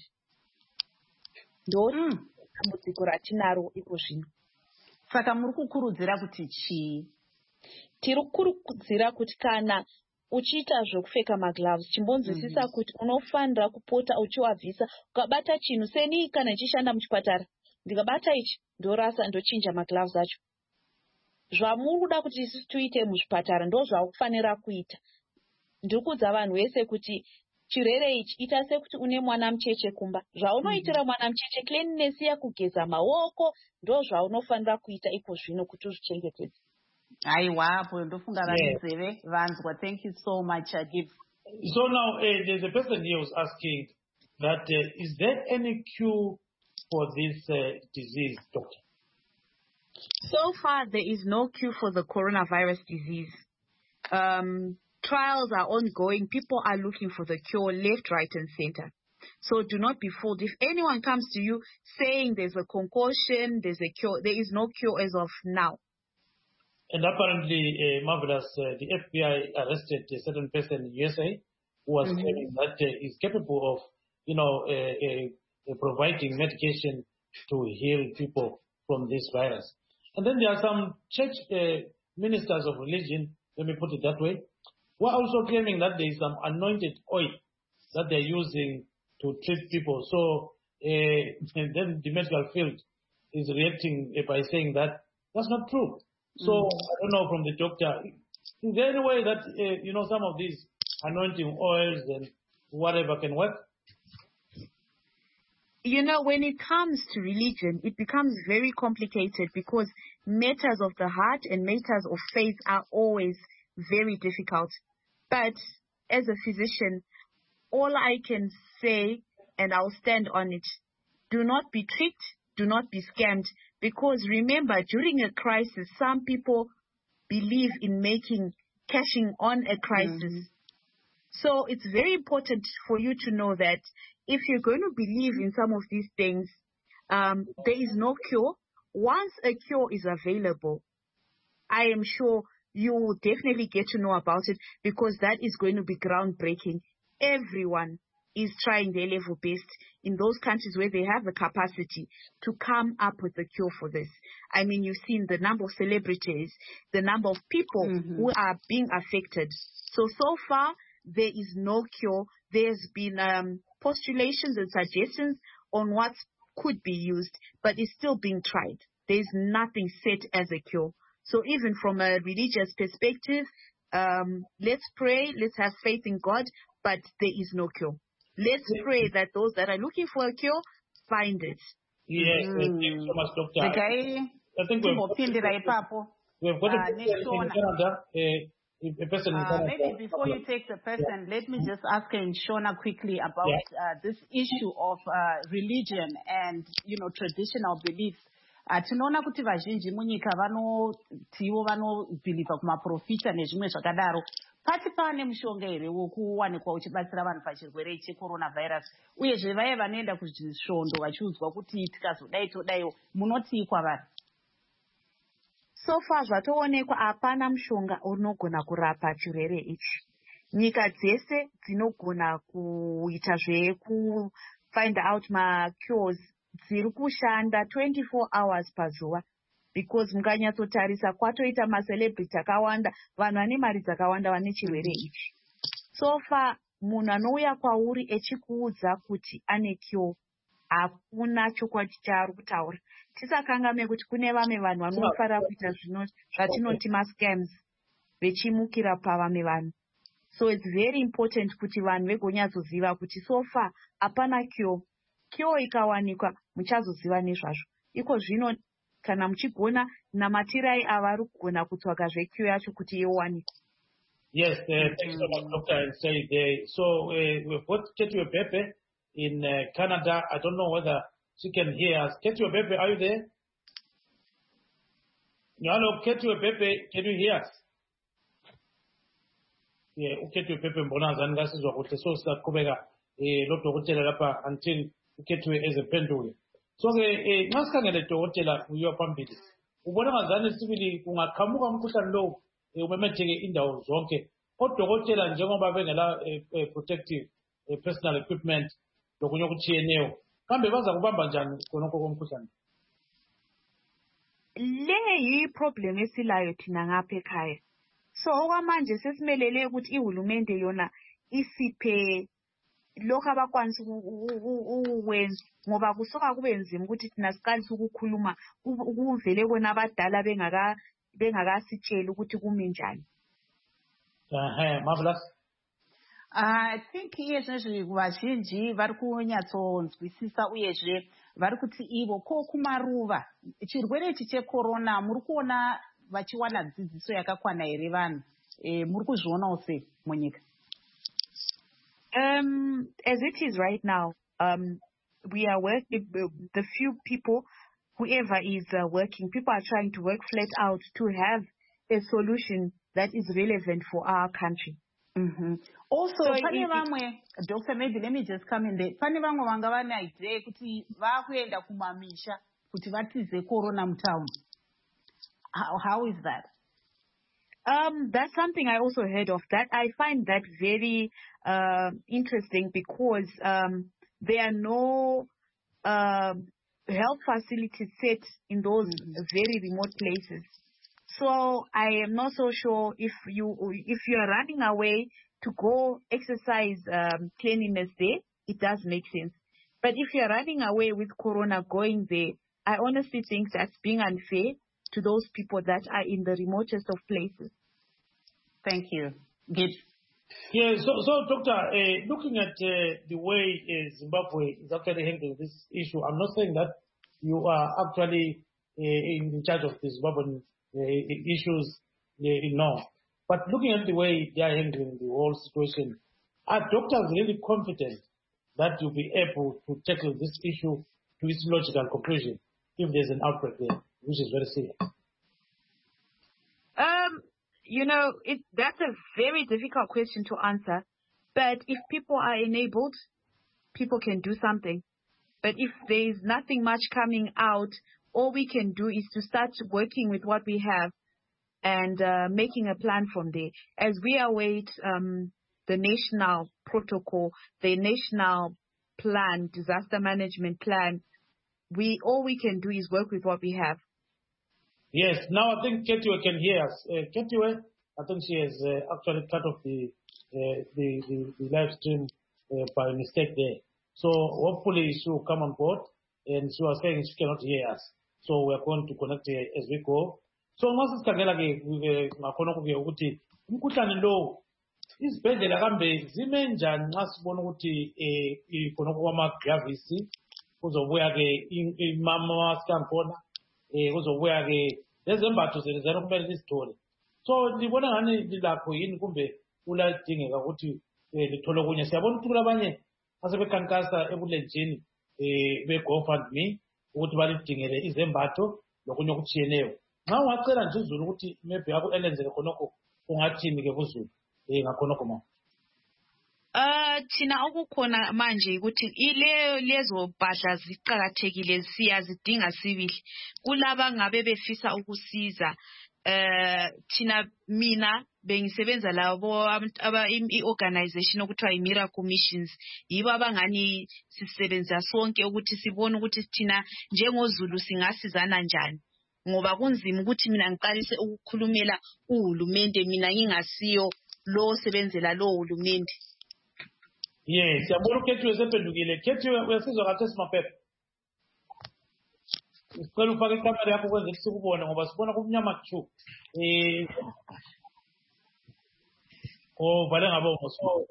S3: Ndo dambudziko mm. ratinaro iko zvino.
S2: Saka muri kukurudzira kuti chii?
S3: Tiri kukurudzira kuti kana uchiita zvokupfeka magloves chimbonzwisisa mm-hmm. kuti unofanira kupota uchiwabvisa ukabata chinhu seni kana ichishanda muchipatara ndikabata ichi ndorasa ndochinja magloves acho. Zvamuri kuda kuti isusu tuite muzvipatara ndo zvakufanira kuita. Ndiri kuudza vanhu vese kuti chirwere ichi ita sekuti une mwana mucheche kumba. Zvaunoitira mm-hmm. mwana mucheche cleanliness yakugeza maoko ndo zvaunofanira kuita iko zvino kuti uzvichengetedze.
S2: Aiwapo ndofunga vanzeve vanzwa. Thank you so much Agib.
S1: So now uh, there's a person here who's asking that, uh, is there any cure for this uh, disease, doctor?
S3: So far, there is no cure for the coronavirus disease. Um, trials are ongoing. People are looking for the cure left, right, and center. So do not be fooled. If anyone comes to you saying there's a concoction, there's a cure, there is no cure as of now.
S1: And apparently, uh, Marvelous, uh, the F B I arrested a certain person in U S A who was mm-hmm. claiming that uh, is capable of, you know, uh, uh, uh, providing medication to heal people from this virus. And then there are some church uh, ministers of religion, let me put it that way, who are also claiming that there is some anointed oil that they're using to treat people. So uh, and then the medical field is reacting by saying that that's not true. So mm. I don't know from the doctor, is there any way that, uh, you know, some of these anointing oils and whatever can work?
S3: You know, when it comes to religion, it becomes very complicated because matters of the heart and matters of faith are always very difficult. But as a physician, all I can say, and I'll stand on it, do not be tricked, do not be scammed. Because remember, during a crisis, some people believe in making, cashing on a crisis. Mm-hmm. So it's very important for you to know that if you're going to believe in some of these things, um, there is no cure. Once a cure is available, I am sure you will definitely get to know about it because that is going to be groundbreaking. Everyone is trying their level best in those countries where they have the capacity to come up with a cure for this. I mean, you've seen the number of celebrities, the number of people mm-hmm. who are being affected. So, so far, there is no cure. There's been um, postulations and suggestions on what could be used, but it's still being tried. There's nothing set as a cure. So even from a religious perspective, um, let's pray, let's have faith in God, but there is no cure. Let's pray that those that are looking for a cure find it.
S1: Yes, mm. thank you so much, Doctor.
S2: The guy,
S1: I think we've got, we've got a person in Canada. Uh, a person in
S2: uh,
S1: Canada.
S2: Maybe before you take the person, yeah. let me just ask Shona quickly about yeah. uh, this issue of uh, religion and, you know, traditional beliefs. Uh, tinoona kuti vazhinji munyika vanotiwo vanobhilivha kumaprofita nezvimwe zvakadaro. Pati pane mushonga here wokuwanikwa uchibatsira vanhu pachirwere checoronavirus uyezve vaya vanoenda kuzvisvondo vachiudzwa kuti tikazodai todaiwo munotii kwavari?
S3: So far zvatoonekwa hapana mushonga unogona kurapa chirwere ichi. Nyika dzese dzinogona kuita zveku find out ma-cures dziri kushanda twenty-four hours pazuva. Because mukanyatsotarisa kwatoita macelebrity akawanda, vanhu vane mari dzakawanda vane chirwere ichi. So far, munhu anouya kwauri echikuudza kuti ane cure, hakuna chokwadi chaari kutaura. Tisakangame kuti kune vamwe vanhu vanofarira kuita zvatinoti ma-scams, vechimukira pavamwe vanhu. So it's very important kuti vanhu vegonyatsoziva kuti so far, hapana cure. Cure ikawanikwa, muchazoziva nezvazvo. Iko zvino kana muchigona namatirai avari kugona kutsvaga zvecure yacho kuti iwanikwe.
S1: Yes, uh, thank you so much, Doctor and Said. Uh, so uh, we've got Ketue Pepe in uh, Canada. I don't know whether she can hear us. Ketue Pepe, are you there? No, hello, Ketue Pepe, can you hear us? Yeah, Ketue Pepe mbona zangasizwa kuti so sakubeka eh lo dokotela lapha until Ketue ezephenduke. So ke eh masikhangele dokotela uyo phambili. Ubona ngazani sibili kungaqhamuka umkhuhlane lo umemetheke indawo zonke. Odokotela njengoba bengela protective personal equipment lokunye okuchiyeneyo. Kambe baza kubamba njani konke komkhuhlane?
S3: Le yi problem esilayo thina ngapha ekhaya. So okwamanje sesimelele ukuthi ihulumende yona isiphe lokho abakwanisa ukwenza ngoba kusoka kube nzima ukuthi thina siqalise ukukhuluma ukuvele kona abadala bengaka bengakasitshela ukuthi kumi njani.
S1: Eh, Marvelous.
S2: I think iyezvezve vazhinji vari kunyatsonzwisisa uyezve vari kuti ivo ko kumaruva chirwere ichi checorona muri kuona vachiwana dzidziso yakakwana here vanhu muri kuzvionawo sei munyika?
S3: Um, as it is right now, um, we are working, the few people whoever is uh, working, people are trying to work flat out to have a solution that is relevant for our country.
S2: Mm-hmm. Also,
S3: So
S2: pane
S3: it-
S2: vamwe, Doctor maybe let me just come in there. Pane vamwe vanga vane idea kuti vakuenda kumamisha kuti vatize corona mutown. How, how is that?
S3: Um, that's something I also heard of. That I find that very uh, interesting because um, there are no uh, health facilities set in those
S2: Mm-hmm.
S3: very remote places. So I am not so sure if you if you are running away to go exercise um, cleanliness there, it does make sense. But if you are running away with corona going there, I honestly think that's being unfair to those people that are in the remotest of places.
S2: Thank you. Good.
S1: Yeah, so, so Doctor, uh, looking at uh, the way uh, Zimbabwe is actually handling this issue, I'm not saying that you are actually uh, in charge of the Zimbabwean uh, issues, uh, no. But looking at the way they are handling the whole situation, are doctors really confident that you'll be able to tackle this issue to its logical conclusion if there's an outbreak there, which is very serious?
S3: Um, you know, it, that's a very difficult question to answer. But if people are enabled, people can do something. But if there is nothing much coming out, all we can do is to start working with what we have and uh, making a plan from there. As we await um, the national protocol, the national plan, disaster management plan, we all we can do is work with what we have.
S1: Yes, now I think Ketiwe can hear us. Uh, Ketiwe, I think she has uh, actually cut off the, uh, the, the, the live stream uh, by mistake there. So hopefully she will come on board, and she was saying she cannot hear us. So we are going to connect her as we go. So masisikhangela ke ngakhona kuke ukuthi umkhuhlane lo izibhedlela kambe zime njani nxa sibona ukuthi eh ikhona kwama gravisi kuzobuya ke imama sikankhona eh kuzobuya ke lezembatho zelizana kumele lisithole. So libona ngani lilakho yini kumbe uladingeka ukuthi lithole kunye. Siyabona ukuthi kulabanye asebekhankasa ebulenjini eh be GoFundMe ukuthi balidingele izembatho lokunye okutshiyeneyo. Nxa ungacela nje uzulu ukuthi maybe aku-elenzele khonokho ungathini ke kuzulu eh ngakhonokho ma?
S3: Uh thina okukhona manje ukuthi ile lezo bhadla ziqhakathekile siyazidinga sibili kulaba ngabe befisa ukusiza. Uh thina mina bengisebenza labo aba i-organization okuthiwa i-Miracle Missions, yibo abangani sisebenza sonke ukuthi sibone ukuthi thina njengozulu singasizana njani. Ngoba kunzima ukuthi mina ngiqalise ukukhulumela uhulumende mina ngingasiyo lo sebenzela lo hulumende.
S1: Yes, siyabona uKethiwe sephendukile. Kethiwe uyasizwa kahle simaphepha. Sicela ufake ikamera yakho kwenze sikubone ngoba sibona kumnyama chu. Eh Oh, vale ngabo so.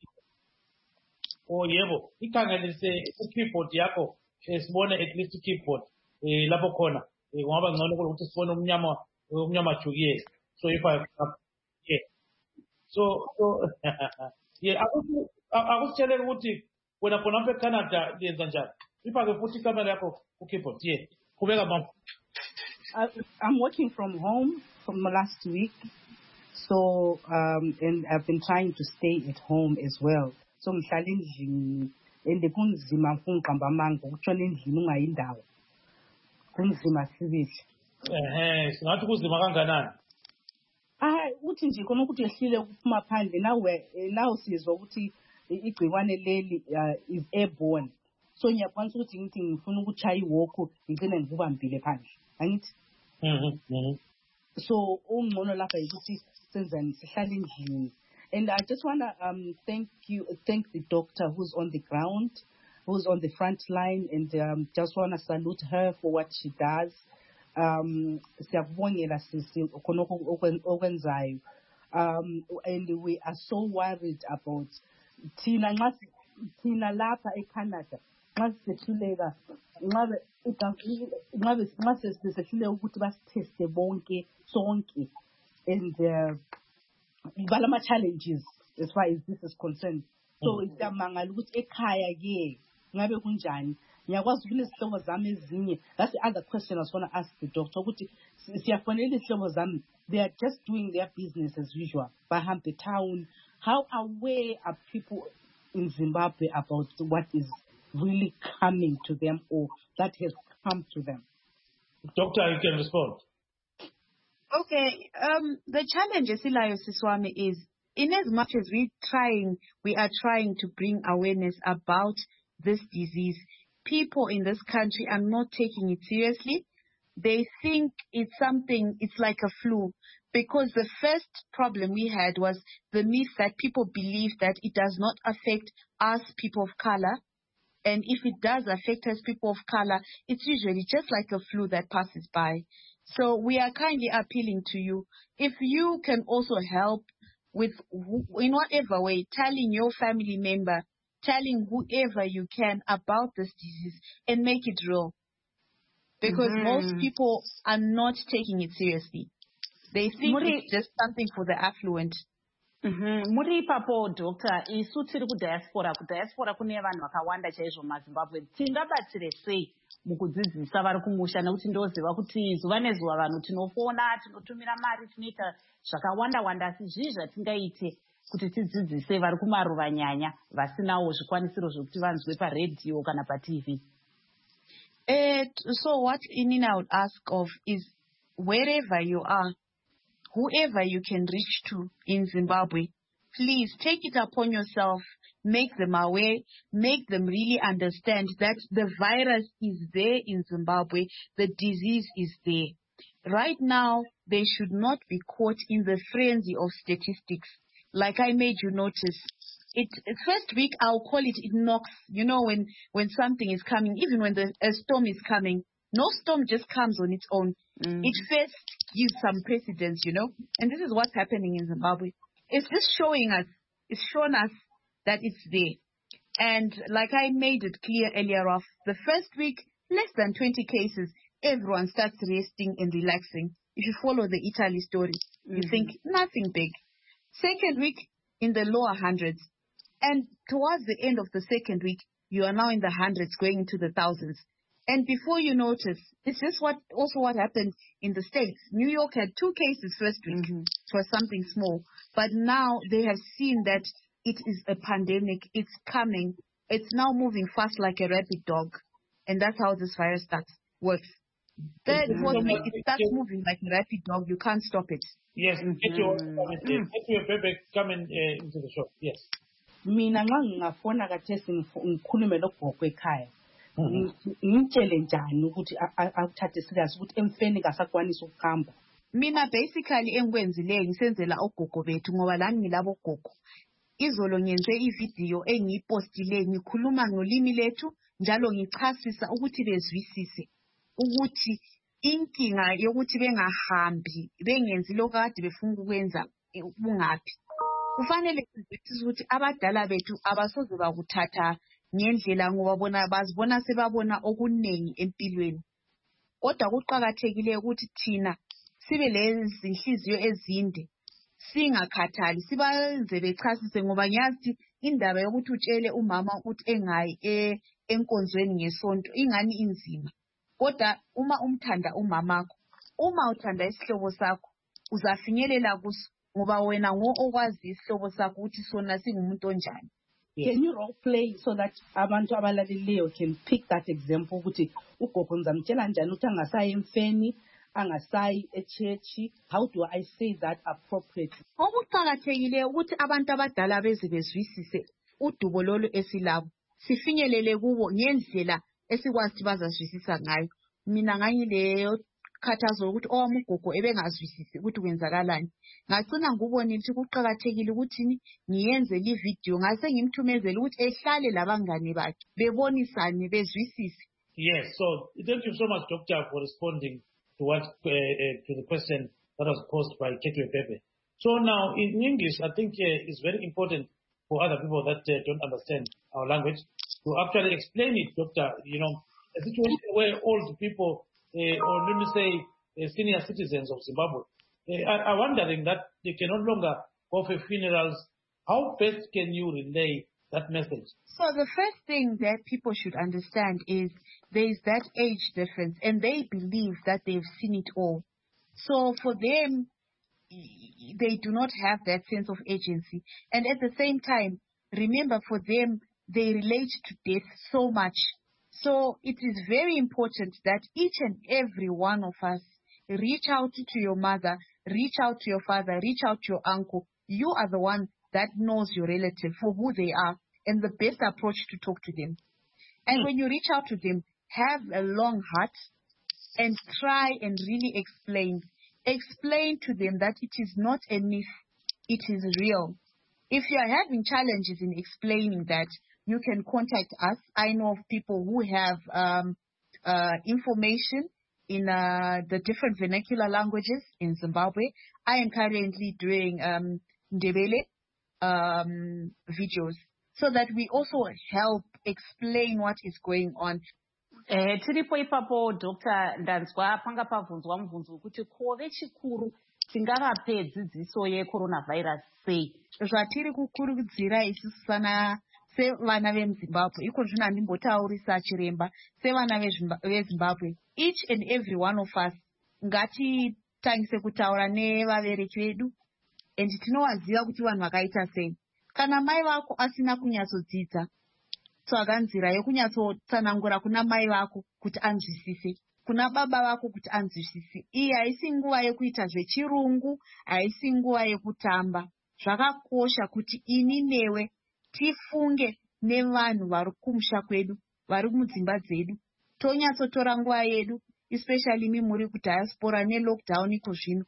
S1: Oh yebo, ikhangelise ku-keyboard yakho sibone at least keyboard eh lapho khona. Ngoba ngcono ukuthi sibone umnyama umnyama jukiye. So if I yeah. So so yeah, akuthi akusitshele ukuthi wena khona apha eCanada lenza njani. Ifake futhi ikamera yakho ku-keyboard. Yeah. Kubeka mama.
S5: I'm working from home from last week. So um and I've been trying to stay at home as well. So ngihlala endlini ende kunzima mfuna uqamba amanga ukuthola endlini ungayindawo. Kunzima sibili.
S1: Eh, singathi kuzima kanganani?
S5: Ah, uthi nje khona ukuthi ehlile ukuphuma phandle nawe now sizwa ukuthi igciwane leli is airborne. So ngiyakwanisa ukuthi ngithi ngifuna ukuchaya iwalk ngicine ngikubambile phandle. Angithi?
S1: Mhm. Mhm.
S5: So ungcono lapha ukuthi senzani sihlala endlini. And I just want to um thank you thank the doctor who's on the ground, who's on the front line, and um, just want to salute her for what she does. Um, siyakubongela sisi khonokho okwenzayo. Um, and we are so worried about thina nxa thina lapha eCanada nxa sisehluleka nxa nxa nxa sisehluleka ukuthi basiteste bonke sonke and uh, balama challenges as far as this is concerned. So it's amangala ukuthi ekhaya ke ngabe kunjani ngiyakwazi ukunezihlobo zami ezinye. That's the other question I was going to ask the doctor ukuthi siyafonela izihlobo zami, they are just doing their business as usual bahambe town. How aware are people in Zimbabwe about what is really coming to them or that has come to them?
S1: Doctor, you can respond.
S3: Okay, um, the challenge, Esilayo Siswami, is in as much as we trying, we are trying to bring awareness about this disease, people in this country are not taking it seriously. They think it's something, it's like a flu. Because the first problem we had was the myth that people believe that it does not affect us, people of color. And if it does affect us, people of color, it's usually just like a flu that passes by. So we are kindly appealing to you. If you can also help with, in whatever way, telling your family member, telling whoever you can about this disease and make it real. Because mm-hmm. most people are not taking it seriously. They think Muri, it's just something for the affluent.
S2: Mm-hmm. Muri papo doctor isu tiri ku diaspora ku diaspora kune vanhu vakawanda chaizvo muZimbabwe tingabatsire sei mukudzidzisa vari kumusha nekuti ndoziva kuti zuva nezuva vanhu tinofona tinotumira mari tinoita zvakawanda wanda asi zvii zvatingaite kuti tidzidzise vari kumaruva nyanya vasinawo zvikwanisiro zvokuti vanzwe paredhiyo kana patv.
S3: Uh, so what Inina would ask of is wherever you are, whoever you can reach to in Zimbabwe, please take it upon yourself, make them aware, make them really understand that the virus is there in Zimbabwe, the disease is there. Right now, they should not be caught in the frenzy of statistics. Like I made you notice, it first week I'll call it it knocks. You know when when something is coming, even when the a storm is coming, no storm just comes on its own. Mm. It first gives some precedence, you know. And this is what's happening in Zimbabwe. It's just showing us, it's shown us that it's there. And like I made it clear earlier off, the first week, less than twenty cases, everyone starts resting and relaxing. If you follow the Italy story, mm-hmm. you think nothing big. Second week, in the lower hundreds. And towards the end of the second week, you are now in the hundreds, going into the thousands. And before you notice, it's just what also what happened in the States. New York had two cases first week mm-hmm. for something small. But now they have seen that it is a pandemic. It's coming. It's now moving fast like a rabid dog. And that's how this virus starts, works. Third, fourth week, it starts moving like a rabid dog. You can't stop it.
S1: Yes, mm-hmm. get your, mm-hmm. get your baby coming uh, into the shop. Yes.
S5: Mina nxa ngingafona kathesi ngikhulume logogo ekhaya ngimtshele njani ukuthi akuthathe serious ukuthi emfeni kasakwanisa ukuhamba.
S3: Mina basically engikwenzileyo ngisenzela ogogo bethu ngoba lani ngilabo gogo. Izolo ngenze ivideo engiyipostile ngikhuluma ngolimi lethu njalo ngichasisa ukuthi bezwisise ukuthi inkinga yokuthi bengahambi bengenzi lokade befuna ukwenza ubungaphi. Kufanele sizwisise ukuthi abadala bethu abasoze bakuthatha ngendlela ngoba bona bazibona sebabona okunengi empilweni. Kodwa kuqhakathekile ukuthi thina sibe lezi inhliziyo ezinde, singakhathali, sibenze bechasise ngoba ngiyazi indaba yokuthi utshele umama ukuthi engayi enkonzweni ngesonto ingani inzima. Kodwa uma umthanda umamakho, uma uthanda isihlobo sakho, uzafinyelela kuso ngoba wena ngo okwazi isihlobo sakho ukuthi sona singumuntu onjani.
S5: Can you role play so that abantu abalaleleyo can pick that example ukuthi ugogo ngizamtshela njani ukuthi angasayi emfeni, angasayi echechi? How do I say that appropriately?
S3: Okuqhakathekile ukuthi abantu abadala beze bezwisise udubo lolu esilabo. Sifinyelele kubo ngendlela esikwazi bazazwisisa ngayo. Mina ngangileyo khathazo ukuthi owami ugogo ebengazwisisi ukuthi kwenzakalani. Ngacina ngubonile ukuthi kuqhakathekile ukuthi ngiyenze li video ngase ngimthumezele ukuthi ehlale labangane bakhe bebonisane bezwisise.
S1: Yes, so thank you so much, Doctor, for responding to what uh, uh, to the question that was posed by Ketwe Pepe. So now in English, I think uh, it's very important for other people that uh, don't understand our language to actually explain it, Doctor. You know, a situation where old people, uh, or let me say, uh, senior citizens of Zimbabwe, uh, are, are wondering that they can no longer go for funerals. How best can you relay that message?
S3: So the first thing that people should understand is there is that age difference, and they believe that they've seen it all. So for them, they do not have that sense of agency. And at the same time, remember, for them, they relate to death so much. So it is very important that each and every one of us reach out to your mother, reach out to your father, reach out to your uncle. You are the one that knows your relative for who they are and the best approach to talk to them. And mm. when you reach out to them, have a long heart and try and really explain. Explain to them that it is not a myth, it is real. If you are having challenges in explaining that, you can contact us. I know of people who have um, uh, information in uh, the different vernacular languages in Zimbabwe. I am currently doing um, Ndebele um, videos so that we also help explain what is going on.
S2: Eh, tiripo ipapo Doctor Ndanzwa panga pabvunzwa mubvunzo wekuti kove chikuru tingavape dzidziso yecoronavirus sei.
S3: Zvatiri kukurudzira isusu sana sevana vemuZimbabwe, iko zvino handimbotaurisa chiremba, sevana veZimbabwe, each and every one of us ngatitangise kutaura nevabereki vedu, and tinowaziva kuti vanhu vakaita sei. Kana mai vako asina kunyatsodzidza, tsvaga nzira yekunyatsotsanangura kuna mai vako kuti anzwisise, kuna baba vako kuti anzwisise. Iyi haisi nguva yekuita zvechirungu, haisi nguva yekutamba. Zvakakosha kuti ini newe tifunge nevanhu vari kumusha kwedu, vari mudzimba dzedu, tonyatsotora nguva yedu, especially imi muri kudiaspora nelockdown iko zvino.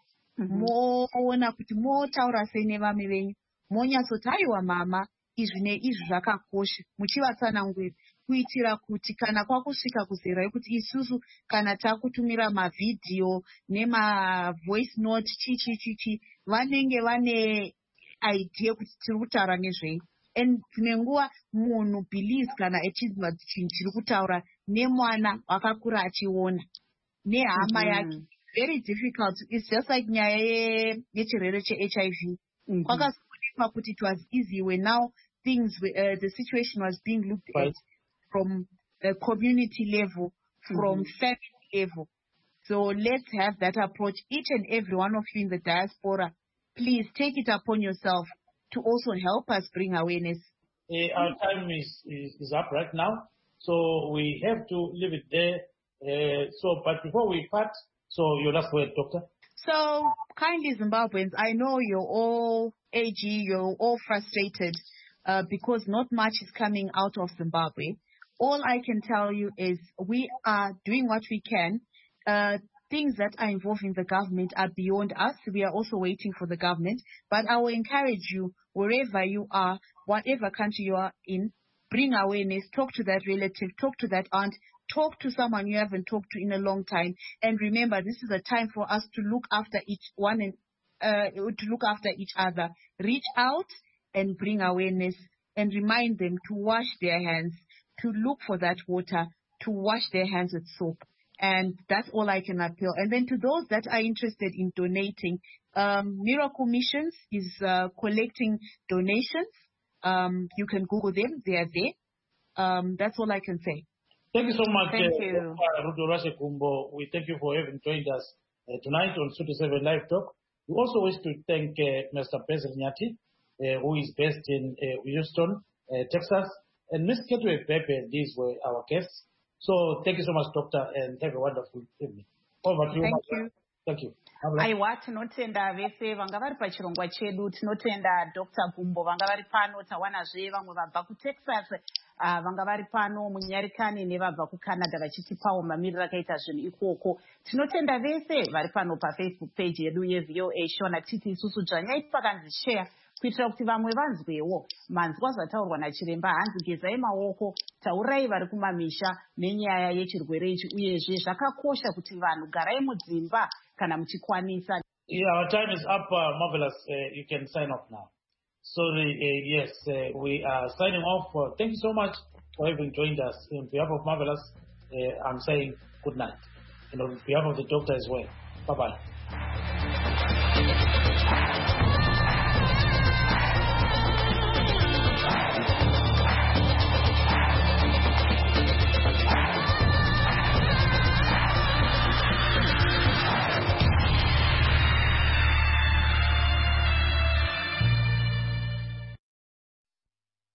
S3: Moona kuti motaura sei nevamwe venyu, monyatsoti aiwa mama, izvi neizvi zvakakosha, muchivatsanangurira kuitira kuti kana kwakusvika kuzera yekuti isusu kana takutumira mavhidhiyo nemavoice note chichichichi, vanenge vane idea kuti tiri kutaura nezvei. And dzimwe nguva munhu believes kana echinzwa chinhu chiri kutaura nemwana wakakura achiona nehama yake. Very difficult. It's just like nyaya yechirwere che-H I V. Kwakazoonekwa kuti it was easy when now things, uh, the situation was being looked right. at from a community level, from mm-hmm. family level. So let's have that approach. Each and every one of you in the diaspora, please take it upon yourself to also help us bring awareness.
S1: Uh, our time is, is, is up right now, so we have to leave it there. Uh, so, but before we part, so your last word, Doctor.
S3: So, kindly Zimbabweans, I know you're all A G, you're all frustrated uh, because not much is coming out of Zimbabwe. All I can tell you is we are doing what we can. Uh, things that are involving the government are beyond us. We are also waiting for the government. But I will encourage you, wherever you are, whatever country you are in, bring awareness, talk to that relative, talk to that aunt, talk to someone you haven't talked to in a long time. And remember, this is a time for us to look after each one and uh, to look after each other. Reach out and bring awareness and remind them to wash their hands, to look for that water, to wash their hands with soap. And that's all I can appeal. And then to those that are interested in donating, um, Miracle Missions is uh, collecting donations. Um, you can Google them. They are there. Um, that's all I can say.
S1: Thank you so much,
S2: thank
S1: uh,
S2: you.
S1: Ruto Rashekumbo. We thank you for having joined us uh, tonight on Studio seven Live Talk. We also wish to thank uh, Mister President Nyati, uh, who is based in uh, Houston, uh, Texas, and Miz Ketwe Pepe. These were our guests. So thank you so much, Doctor, and have a wonderful evening. Over to you.
S3: Thank you.
S1: Thank you.
S2: Aiwa, tinotenda vese vanga vari pachirongwa chedu, tinotenda Doctor Gumbo vanga vari pano, tawanazve vamwe vabva kuTexas, uh, vanga vari pano muNyarikani nevabva kuCanada vachitipawo mamiriro akaita zvinhu ikoko. Tinotenda vese vari pano paFacebook page yedu yeV O A Shona titi isusu dzvanyai pakanzi share kuitira kuti vamwe vanzwewo manzwa zvataurwa nachiremba. Hanzi gezai maoko, taurai vari kumamisha nenyaya yechirwere ichi, uyezve zvakakosha kuti vanhu garai mudzimba kana muchikwanisa.
S1: Yeah, our time is up, uh, Marvelous. Uh, you can sign off now. Sorry, uh, yes, uh, we are signing off. Uh, thank you so much for having joined us. On behalf of Marvelous, uh, I'm saying good night. And on behalf of the doctor as well. Bye-bye.